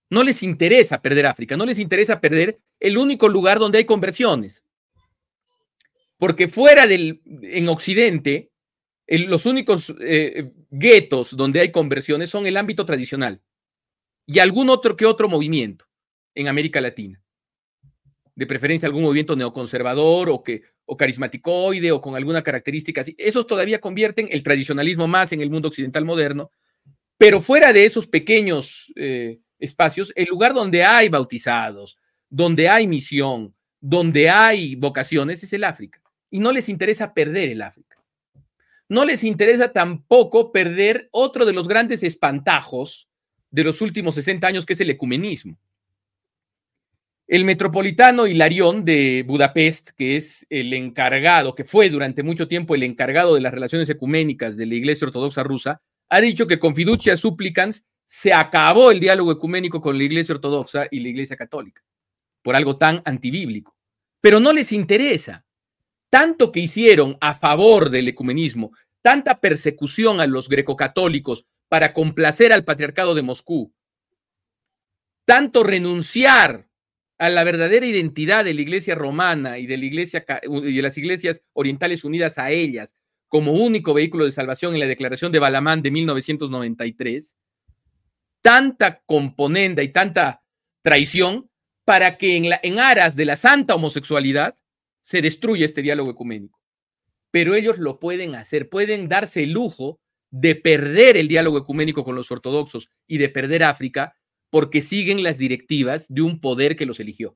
C: No les interesa perder África, no les interesa perder el único lugar donde hay conversiones. Porque en Occidente, los únicos guetos donde hay conversiones son el ámbito tradicional y algún otro que otro movimiento en América Latina. De preferencia algún movimiento neoconservador o carismaticoide o con alguna característica así. Esos todavía convierten el tradicionalismo más en el mundo occidental moderno, pero fuera de esos pequeños espacios, el lugar donde hay bautizados, donde hay misión, donde hay vocaciones, es el África. Y no les interesa perder el África. No les interesa tampoco perder otro de los grandes espantajos de los últimos 60 años, que es el ecumenismo. El metropolitano Hilarión de Budapest, que es el encargado, que fue durante mucho tiempo el encargado de las relaciones ecuménicas de la Iglesia Ortodoxa rusa, ha dicho que con fiducia supplicans se acabó el diálogo ecuménico con la Iglesia Ortodoxa y la Iglesia Católica, por algo tan antibíblico. Pero no les interesa. Tanto que hicieron a favor del ecumenismo, tanta persecución a los grecocatólicos para complacer al patriarcado de Moscú, tanto renunciar a la verdadera identidad de la Iglesia romana y de las iglesias orientales unidas a ellas como único vehículo de salvación en la Declaración de Balamán de 1993, tanta componenda y tanta traición para que en aras de la santa homosexualidad se destruye este diálogo ecuménico. Pero ellos lo pueden hacer, pueden darse el lujo de perder el diálogo ecuménico con los ortodoxos y de perder África porque siguen las directivas de un poder que los eligió.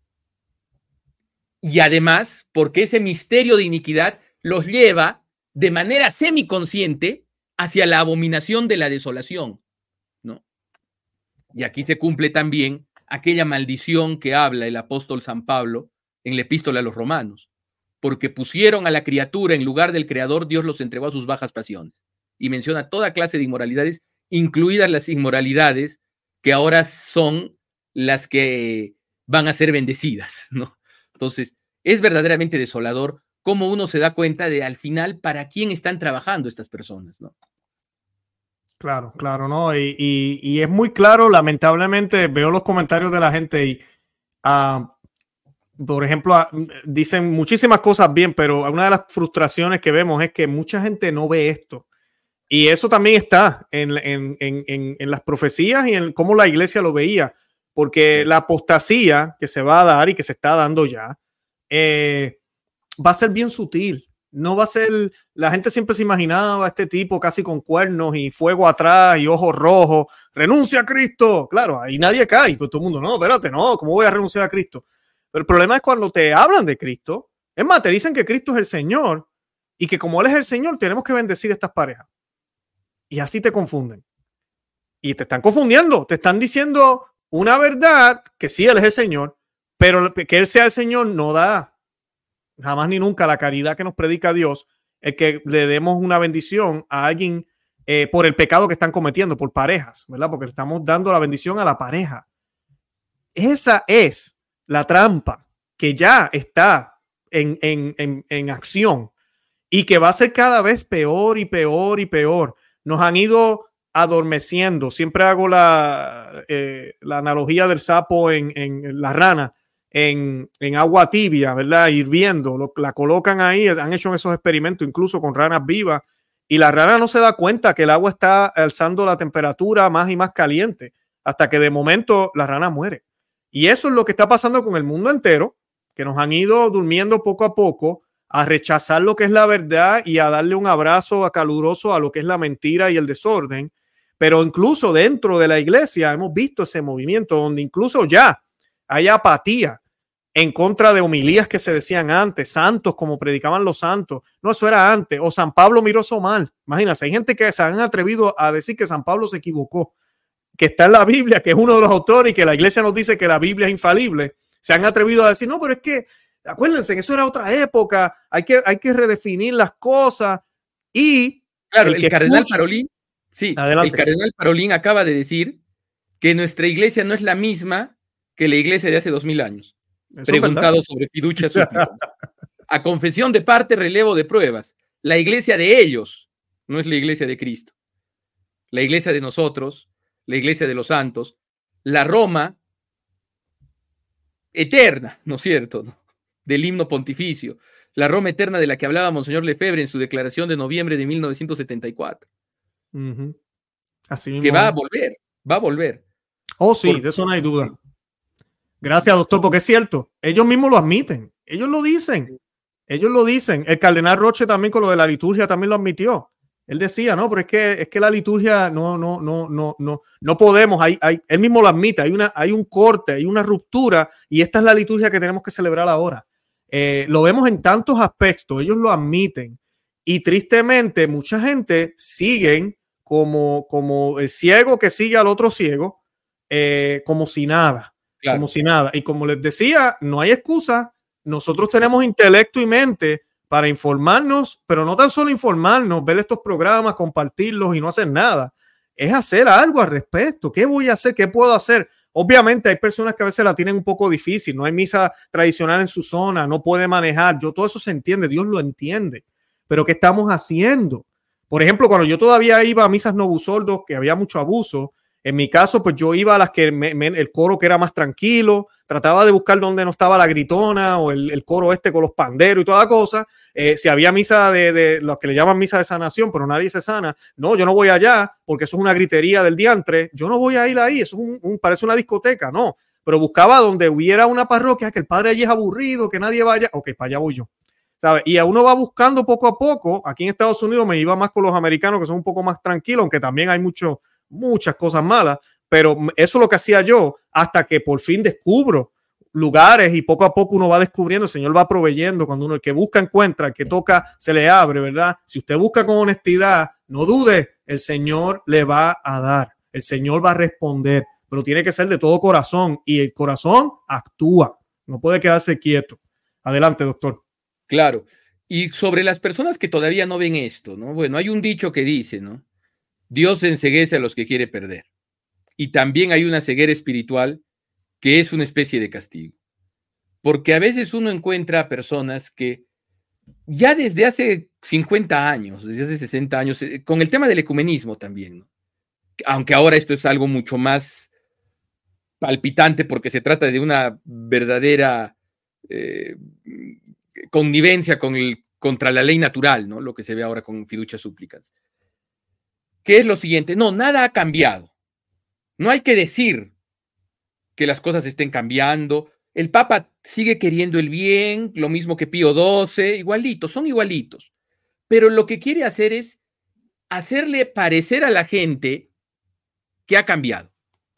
C: Y además, porque ese misterio de iniquidad los lleva de manera semiconsciente hacia la abominación de la desolación, ¿no? Y aquí se cumple también aquella maldición que habla el apóstol San Pablo en la epístola a los romanos, porque pusieron a la criatura en lugar del creador, Dios los entregó a sus bajas pasiones. Y menciona toda clase de inmoralidades, incluidas las inmoralidades que ahora son las que van a ser bendecidas, ¿no? Entonces, es verdaderamente desolador cómo uno se da cuenta de al final para quién están trabajando estas personas, ¿no?
A: Claro, claro, ¿no? Y es muy claro, lamentablemente, veo los comentarios de la gente y por ejemplo, dicen muchísimas cosas bien, pero una de las frustraciones que vemos es que mucha gente no ve esto. Y eso también está en las profecías y en cómo la iglesia lo veía, porque la apostasía que se va a dar y que se está dando ya va a ser bien sutil. No va a ser, la gente siempre se imaginaba a este tipo casi con cuernos y fuego atrás y ojos rojos, renuncia a Cristo. Claro, ahí nadie cae, pues todo el mundo, no, espérate, no, ¿cómo voy a renunciar a Cristo? Pero el problema es cuando te hablan de Cristo, es más, te dicen que Cristo es el Señor y que como Él es el Señor, tenemos que bendecir a estas parejas. Y así te confunden. Y te están confundiendo, te están diciendo una verdad que sí, Él es el Señor, pero que Él sea el Señor no da jamás ni nunca la caridad que nos predica Dios, el que le demos una bendición a alguien por el pecado que están cometiendo, por parejas, ¿verdad? Porque estamos dando la bendición a la pareja. Esa es la trampa que ya está en acción y que va a ser cada vez peor y peor y peor. Nos han ido adormeciendo. Siempre hago la analogía del sapo en la rana en agua tibia, ¿verdad? Hirviendo. La colocan ahí. Han hecho esos experimentos incluso con ranas vivas y la rana no se da cuenta que el agua está alzando la temperatura más y más caliente hasta que de momento la rana muere. Y eso es lo que está pasando con el mundo entero, que nos han ido durmiendo poco a poco a rechazar lo que es la verdad y a darle un abrazo caluroso a lo que es la mentira y el desorden. Pero incluso dentro de la iglesia hemos visto ese movimiento donde incluso ya hay apatía en contra de homilías que se decían antes, santos como predicaban los santos. No, eso era antes. O San Pablo miró eso mal. Imagínate, hay gente que se han atrevido a decir que San Pablo se equivocó, que está en la Biblia, que es uno de los autores y que la iglesia nos dice que la Biblia es infalible. Se han atrevido a decir, no, pero es que acuérdense que eso era otra época, hay que redefinir las cosas. Y
C: claro, el cardenal Parolin, sí, adelante. El cardenal Parolin acaba de decir que nuestra iglesia no es la misma que la iglesia de hace 2000 años. Eso preguntado sobre fiducia súplica. A confesión de parte, relevo de pruebas. La iglesia de ellos no es la iglesia de Cristo. La iglesia de nosotros, la iglesia de los santos, la Roma eterna, ¿no es cierto?, ¿no?, del himno pontificio, la Roma eterna de la que hablaba Monseñor Lefebvre en su declaración de noviembre de 1974.
A: Así mismo.
C: Que va a volver.
A: Oh, sí, de eso no hay duda. Gracias, doctor, porque es cierto, ellos mismos lo admiten, ellos lo dicen. El cardenal Roche también con lo de la liturgia también lo admitió. Él decía, no, pero es que la liturgia no podemos, él mismo lo admite, hay un corte, hay una ruptura, y esta es la liturgia que tenemos que celebrar ahora. Lo vemos en tantos aspectos, ellos lo admiten, y tristemente mucha gente siguen como el ciego que sigue al otro ciego, como si nada, claro. Como si nada. Y como les decía, no hay excusa. Nosotros tenemos intelecto y mente para informarnos, pero no tan solo informarnos, ver estos programas, compartirlos y no hacer nada. Es hacer algo al respecto. ¿Qué voy a hacer? ¿Qué puedo hacer? Obviamente hay personas que a veces la tienen un poco difícil. No hay misa tradicional en su zona, no puede manejar. Todo eso se entiende, Dios lo entiende. Pero ¿qué estamos haciendo? Por ejemplo, cuando yo todavía iba a misas novusoldos, que había mucho abuso, en mi caso, pues yo iba a las que el coro que era más tranquilo, trataba de buscar donde no estaba la gritona o el coro con los panderos y toda la cosa. Si había misa de los que le llaman misa de sanación, pero nadie se sana, no, yo no voy allá porque eso es una gritería del diantre, yo no voy a ir ahí, eso es parece una discoteca, no. Pero buscaba donde hubiera una parroquia, que el padre allí es aburrido, que nadie vaya, ok, para allá voy yo. ¿Sabes? Y a uno va buscando poco a poco. Aquí en Estados Unidos me iba más con los americanos, que son un poco más tranquilos, aunque también hay muchas cosas malas, pero eso es lo que hacía yo hasta que por fin descubro lugares y poco a poco uno va descubriendo, el Señor va proveyendo. Cuando uno, el que busca encuentra, el que toca se le abre, ¿verdad? Si usted busca con honestidad, no dude, el Señor le va a dar, el Señor va a responder, pero tiene que ser de todo corazón, y el corazón actúa, no puede quedarse quieto. Adelante, doctor.
C: Claro. Y sobre las personas que todavía no ven esto, ¿no? Bueno, hay un dicho que dice, ¿no?, Dios enceguece a los que quiere perder. Y también hay una ceguera espiritual que es una especie de castigo. Porque a veces uno encuentra a personas que ya desde hace 50 años, desde hace 60 años, con el tema del ecumenismo también, ¿no?, aunque ahora esto es algo mucho más palpitante porque se trata de una verdadera connivencia contra la ley natural, ¿no?, lo que se ve ahora con fiducia súplicas. ¿Qué es lo siguiente? No, nada ha cambiado. No hay que decir que las cosas estén cambiando. El Papa sigue queriendo el bien, lo mismo que Pío XII, igualitos, son igualitos. Pero lo que quiere hacer es hacerle parecer a la gente que ha cambiado,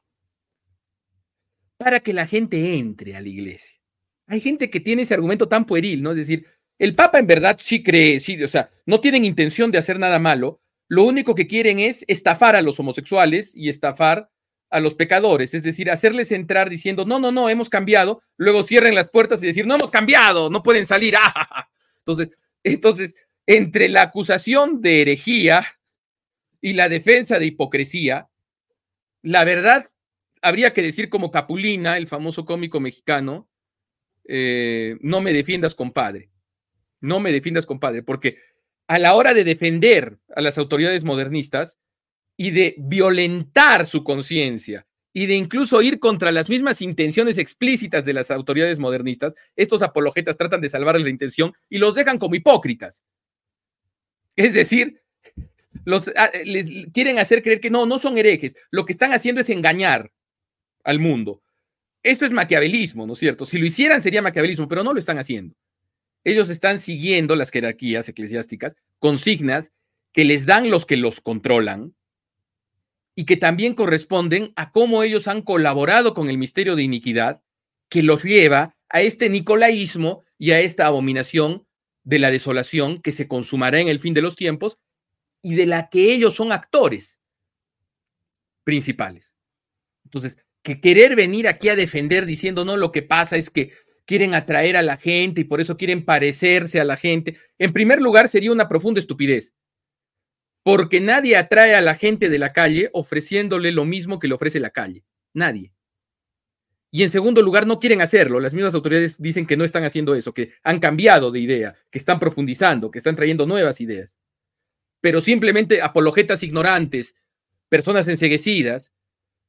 C: para que la gente entre a la iglesia. Hay gente que tiene ese argumento tan pueril, ¿no? Es decir, el Papa en verdad sí cree, sí, o sea, no tienen intención de hacer nada malo. Lo único que quieren es estafar a los homosexuales y estafar a los pecadores, es decir, hacerles entrar diciendo, no, hemos cambiado, luego cierren las puertas y decir, no hemos cambiado, no pueden salir. Entonces, entre la acusación de herejía y la defensa de hipocresía, la verdad habría que decir como Capulina, el famoso cómico mexicano, no me defiendas, compadre, no me defiendas, compadre, porque a la hora de defender a las autoridades modernistas y de violentar su conciencia y de incluso ir contra las mismas intenciones explícitas de las autoridades modernistas, estos apologetas tratan de salvarles la intención y los dejan como hipócritas. Es decir, les quieren hacer creer que no son herejes. Lo que están haciendo es engañar al mundo. Esto es maquiavelismo, ¿no es cierto? Si lo hicieran sería maquiavelismo, pero no lo están haciendo. Ellos están siguiendo las jerarquías eclesiásticas, consignas que les dan los que los controlan y que también corresponden a cómo ellos han colaborado con el misterio de iniquidad que los lleva a este nicolaísmo y a esta abominación de la desolación que se consumará en el fin de los tiempos y de la que ellos son actores principales. Entonces, que querer venir aquí a defender diciendo, no, lo que pasa es que quieren atraer a la gente y por eso quieren parecerse a la gente. En primer lugar, sería una profunda estupidez, porque nadie atrae a la gente de la calle ofreciéndole lo mismo que le ofrece la calle. Nadie. Y en segundo lugar, no quieren hacerlo. Las mismas autoridades dicen que no están haciendo eso, que han cambiado de idea, que están profundizando, que están trayendo nuevas ideas. Pero simplemente apologetas ignorantes, personas enceguecidas,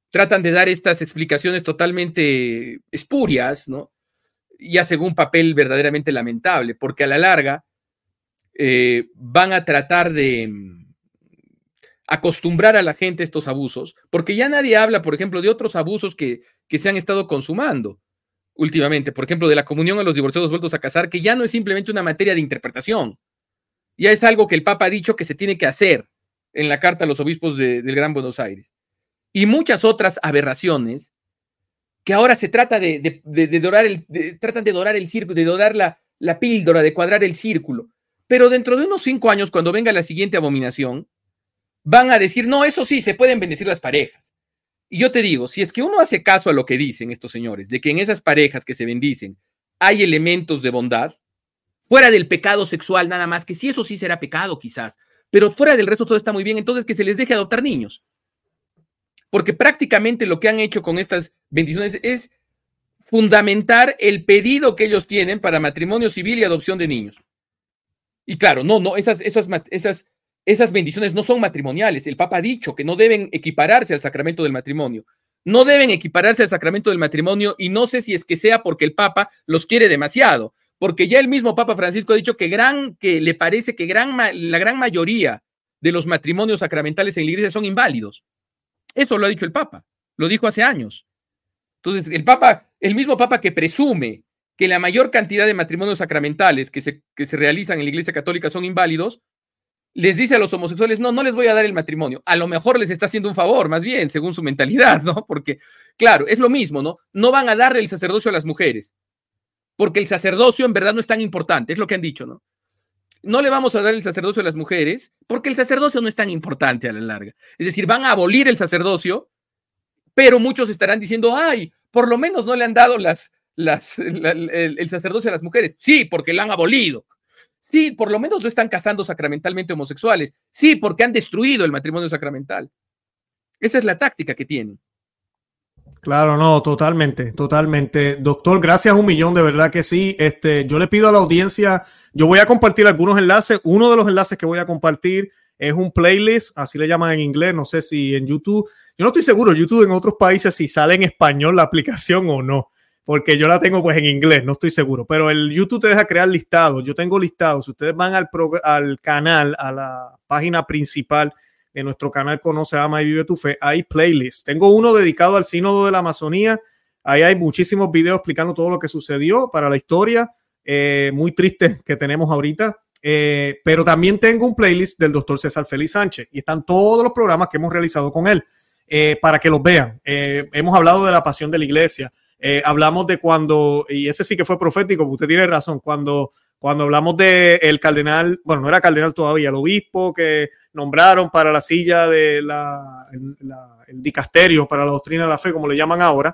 C: tratan de dar estas explicaciones totalmente espurias, ¿no? Y hacen un papel verdaderamente lamentable, porque a la larga van a tratar de acostumbrar a la gente a estos abusos, porque ya nadie habla, por ejemplo, de otros abusos que se han estado consumando últimamente, por ejemplo, de la comunión a los divorciados vueltos a casar, que ya no es simplemente una materia de interpretación, ya es algo que el Papa ha dicho que se tiene que hacer en la carta a los obispos del Gran Buenos Aires. Y muchas otras aberraciones que ahora se trata de dorar tratan de dorar el círculo, de dorar la píldora, de cuadrar el círculo. Pero dentro de unos 5 años, cuando venga la siguiente abominación, van a decir, no, eso sí, se pueden bendecir las parejas. Y yo te digo, si es que uno hace caso a lo que dicen estos señores, de que en esas parejas que se bendicen hay elementos de bondad, fuera del pecado sexual nada más, que sí, eso sí será pecado quizás, pero fuera del resto todo está muy bien, entonces que se les deje adoptar niños. Porque prácticamente lo que han hecho con estas bendiciones es fundamentar el pedido que ellos tienen para matrimonio civil y adopción de niños. Y claro, esas bendiciones no son matrimoniales. El Papa ha dicho que no deben equipararse al sacramento del matrimonio. No deben equipararse al sacramento del matrimonio, y no sé si es que sea porque el Papa los quiere demasiado, porque ya el mismo Papa Francisco ha dicho que le parece que la gran mayoría de los matrimonios sacramentales en la iglesia son inválidos. Eso lo ha dicho el Papa, lo dijo hace años. Entonces, el mismo Papa que presume que la mayor cantidad de matrimonios sacramentales que se realizan en la Iglesia Católica son inválidos, les dice a los homosexuales, no les voy a dar el matrimonio. A lo mejor les está haciendo un favor, más bien, según su mentalidad, ¿no? Porque, claro, es lo mismo, ¿no? No van a darle el sacerdocio a las mujeres, porque el sacerdocio en verdad no es tan importante, es lo que han dicho, ¿no? No le vamos a dar el sacerdocio a las mujeres porque el sacerdocio no es tan importante a la larga. Es decir, van a abolir el sacerdocio, pero muchos estarán diciendo, ay, por lo menos no le han dado el sacerdocio a las mujeres. Sí, porque lo han abolido. Sí, por lo menos no están casando sacramentalmente homosexuales. Sí, porque han destruido el matrimonio sacramental. Esa es la táctica que tienen.
A: Claro, no, totalmente. Doctor, gracias un millón, de verdad que sí. Yo le pido a la audiencia, yo voy a compartir algunos enlaces. Uno de los enlaces que voy a compartir es un playlist, así le llaman en inglés, no sé si en YouTube. Yo no estoy seguro, YouTube en otros países, si sale en español la aplicación o no, porque yo la tengo pues en inglés, no estoy seguro. Pero el YouTube te deja crear listados. Yo tengo listados. Si ustedes van al canal, a la página principal de nuestro canal Conoce, Ama y Vive tu Fe, hay playlists. Tengo uno dedicado al Sínodo de la Amazonía. Ahí hay muchísimos videos explicando todo lo que sucedió para la historia muy triste que tenemos ahorita. Pero también tengo un playlist del doctor César Félix Sánchez y están todos los programas que hemos realizado con él para que los vean. Hemos hablado de la pasión de la iglesia. Hablamos de cuando, y ese sí que fue profético, porque usted tiene razón, cuando hablamos de el cardenal, bueno, no era cardenal todavía, el obispo que nombraron para la silla de el dicasterio para la doctrina de la fe, como le llaman ahora,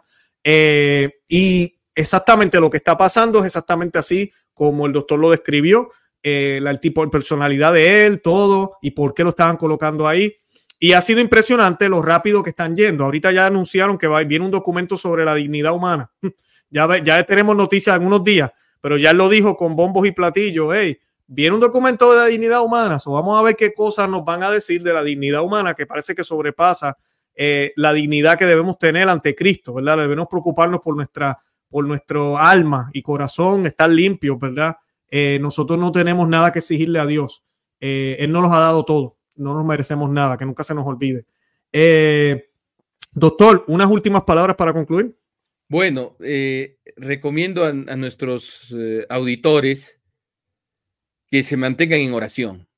A: y exactamente lo que está pasando es exactamente así como el doctor lo describió, el tipo de personalidad de él, todo, y por qué lo estaban colocando ahí. Y ha sido impresionante lo rápido que están yendo. Ahorita ya anunciaron que viene un documento sobre la dignidad humana. Ya tenemos noticias en unos días, pero ya él lo dijo con bombos y platillos. Hey, viene un documento de la dignidad humana. So, vamos a ver qué cosas nos van a decir de la dignidad humana, que parece que sobrepasa la dignidad que debemos tener ante Cristo, ¿verdad? Debemos preocuparnos por nuestro alma y corazón, estar limpios, ¿verdad? Nosotros no tenemos nada que exigirle a Dios. Él nos los ha dado todo. No nos merecemos nada, que nunca se nos olvide. Doctor, unas últimas palabras para concluir.
C: Bueno, recomiendo a nuestros auditores que se mantengan en oración.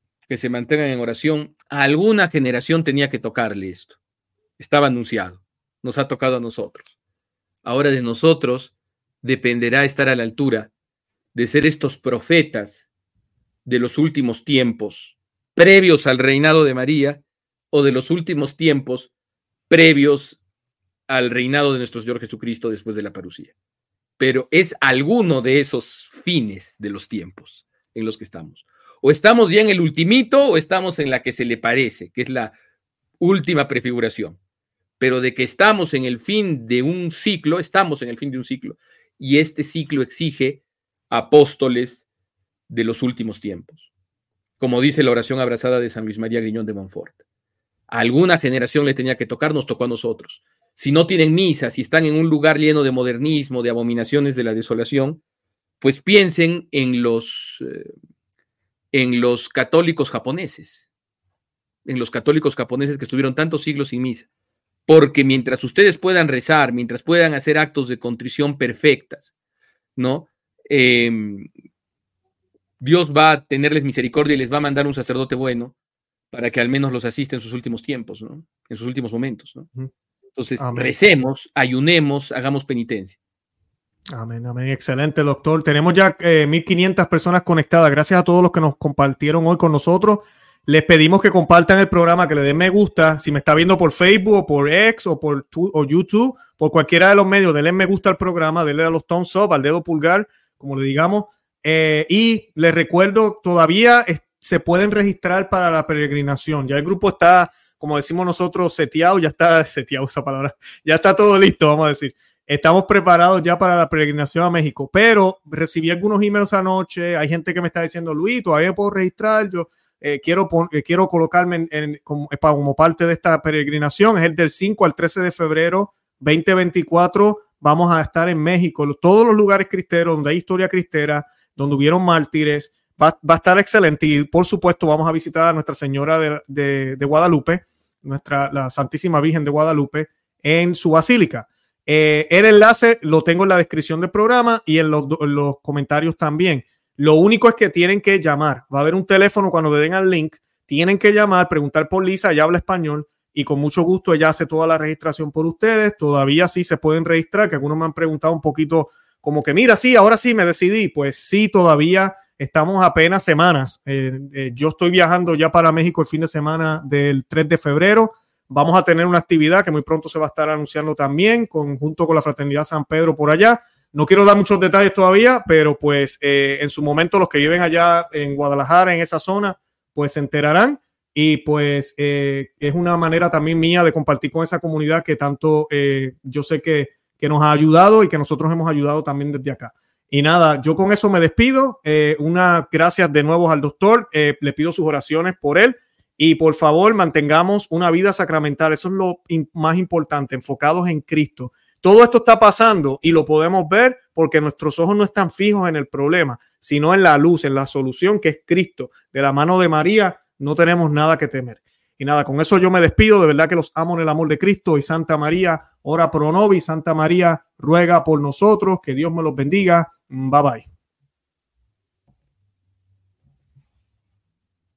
C: A alguna generación tenía que tocarle esto. Estaba anunciado. Nos ha tocado a nosotros. Ahora de nosotros dependerá estar a la altura de ser estos profetas de los últimos tiempos, previos al reinado de María, o de los últimos tiempos previos al reinado de nuestro Señor Jesucristo después de la parucía. Pero es alguno de esos fines de los tiempos en los que estamos. O estamos ya en el ultimito, o estamos en la que se le parece, que es la última prefiguración. Pero de que estamos en el fin de un ciclo, y este ciclo exige apóstoles de los últimos tiempos, como dice la oración abrazada de San Luis María Griñón de Montfort. A alguna generación le tenía que tocar, nos tocó a nosotros. Si no tienen misa, si están en un lugar lleno de modernismo, de abominaciones de la desolación, pues piensen en los católicos japoneses. En los católicos japoneses que estuvieron tantos siglos sin misa. Porque mientras ustedes puedan rezar, mientras puedan hacer actos de contrición perfectas, ¿no? Dios va a tenerles misericordia y les va a mandar un sacerdote bueno para que al menos los asista en sus últimos tiempos, ¿no? En sus últimos momentos, ¿no? Entonces, amén. Recemos, ayunemos, hagamos penitencia.
A: Amén, amén. Excelente, doctor. Tenemos ya 1,500 personas conectadas. Gracias a todos los que nos compartieron hoy con nosotros. Les pedimos que compartan el programa, que le den me gusta. Si me está viendo por Facebook o por X o por YouTube, por cualquiera de los medios, denle me gusta al programa, denle a los thumbs up, al dedo pulgar, como le digamos. Y les recuerdo, todavía se pueden registrar para la peregrinación. Ya el grupo está, como decimos nosotros, seteado, ya está seteado esa palabra, ya está todo listo, vamos a decir. Estamos preparados ya para la peregrinación a México, pero recibí algunos emails anoche, hay gente que me está diciendo, Luis, todavía me puedo registrar, yo quiero colocarme como parte de esta peregrinación. Es el del 5 al 13 de febrero 2024, vamos a estar en México, todos los lugares cristeros donde hay historia cristera, donde hubieron mártires. Va a estar excelente y por supuesto vamos a visitar a Nuestra Señora de Guadalupe, la Santísima Virgen de Guadalupe en su basílica. El enlace lo tengo en la descripción del programa y en los comentarios también. Lo único es que tienen que llamar. Va a haber un teléfono cuando le den al link. Tienen que llamar, preguntar por Lisa, ella habla español y con mucho gusto ella hace toda la registración por ustedes. Todavía sí se pueden registrar, que algunos me han preguntado un poquito como que mira, sí, ahora sí me decidí. Pues sí, todavía estamos apenas semanas. Yo estoy viajando ya para México el fin de semana del 3 de febrero. Vamos a tener una actividad que muy pronto se va a estar anunciando también, junto con la Fraternidad San Pedro por allá. No quiero dar muchos detalles todavía, pero pues en su momento los que viven allá en Guadalajara, en esa zona, pues se enterarán. Y pues es una manera también mía de compartir con esa comunidad que tanto yo sé que nos ha ayudado y que nosotros hemos ayudado también desde acá. Y nada, yo con eso me despido. Gracias de nuevo al doctor. Le pido sus oraciones por él. Y por favor, mantengamos una vida sacramental. Eso es lo más importante, enfocados en Cristo. Todo esto está pasando y lo podemos ver porque nuestros ojos no están fijos en el problema, sino en la luz, en la solución que es Cristo. De la mano de María no tenemos nada que temer. Y nada, con eso yo me despido. De verdad que los amo en el amor de Cristo. Y Santa María, ora pro nobis. Santa María, ruega por nosotros. Que Dios me los bendiga. Bye bye.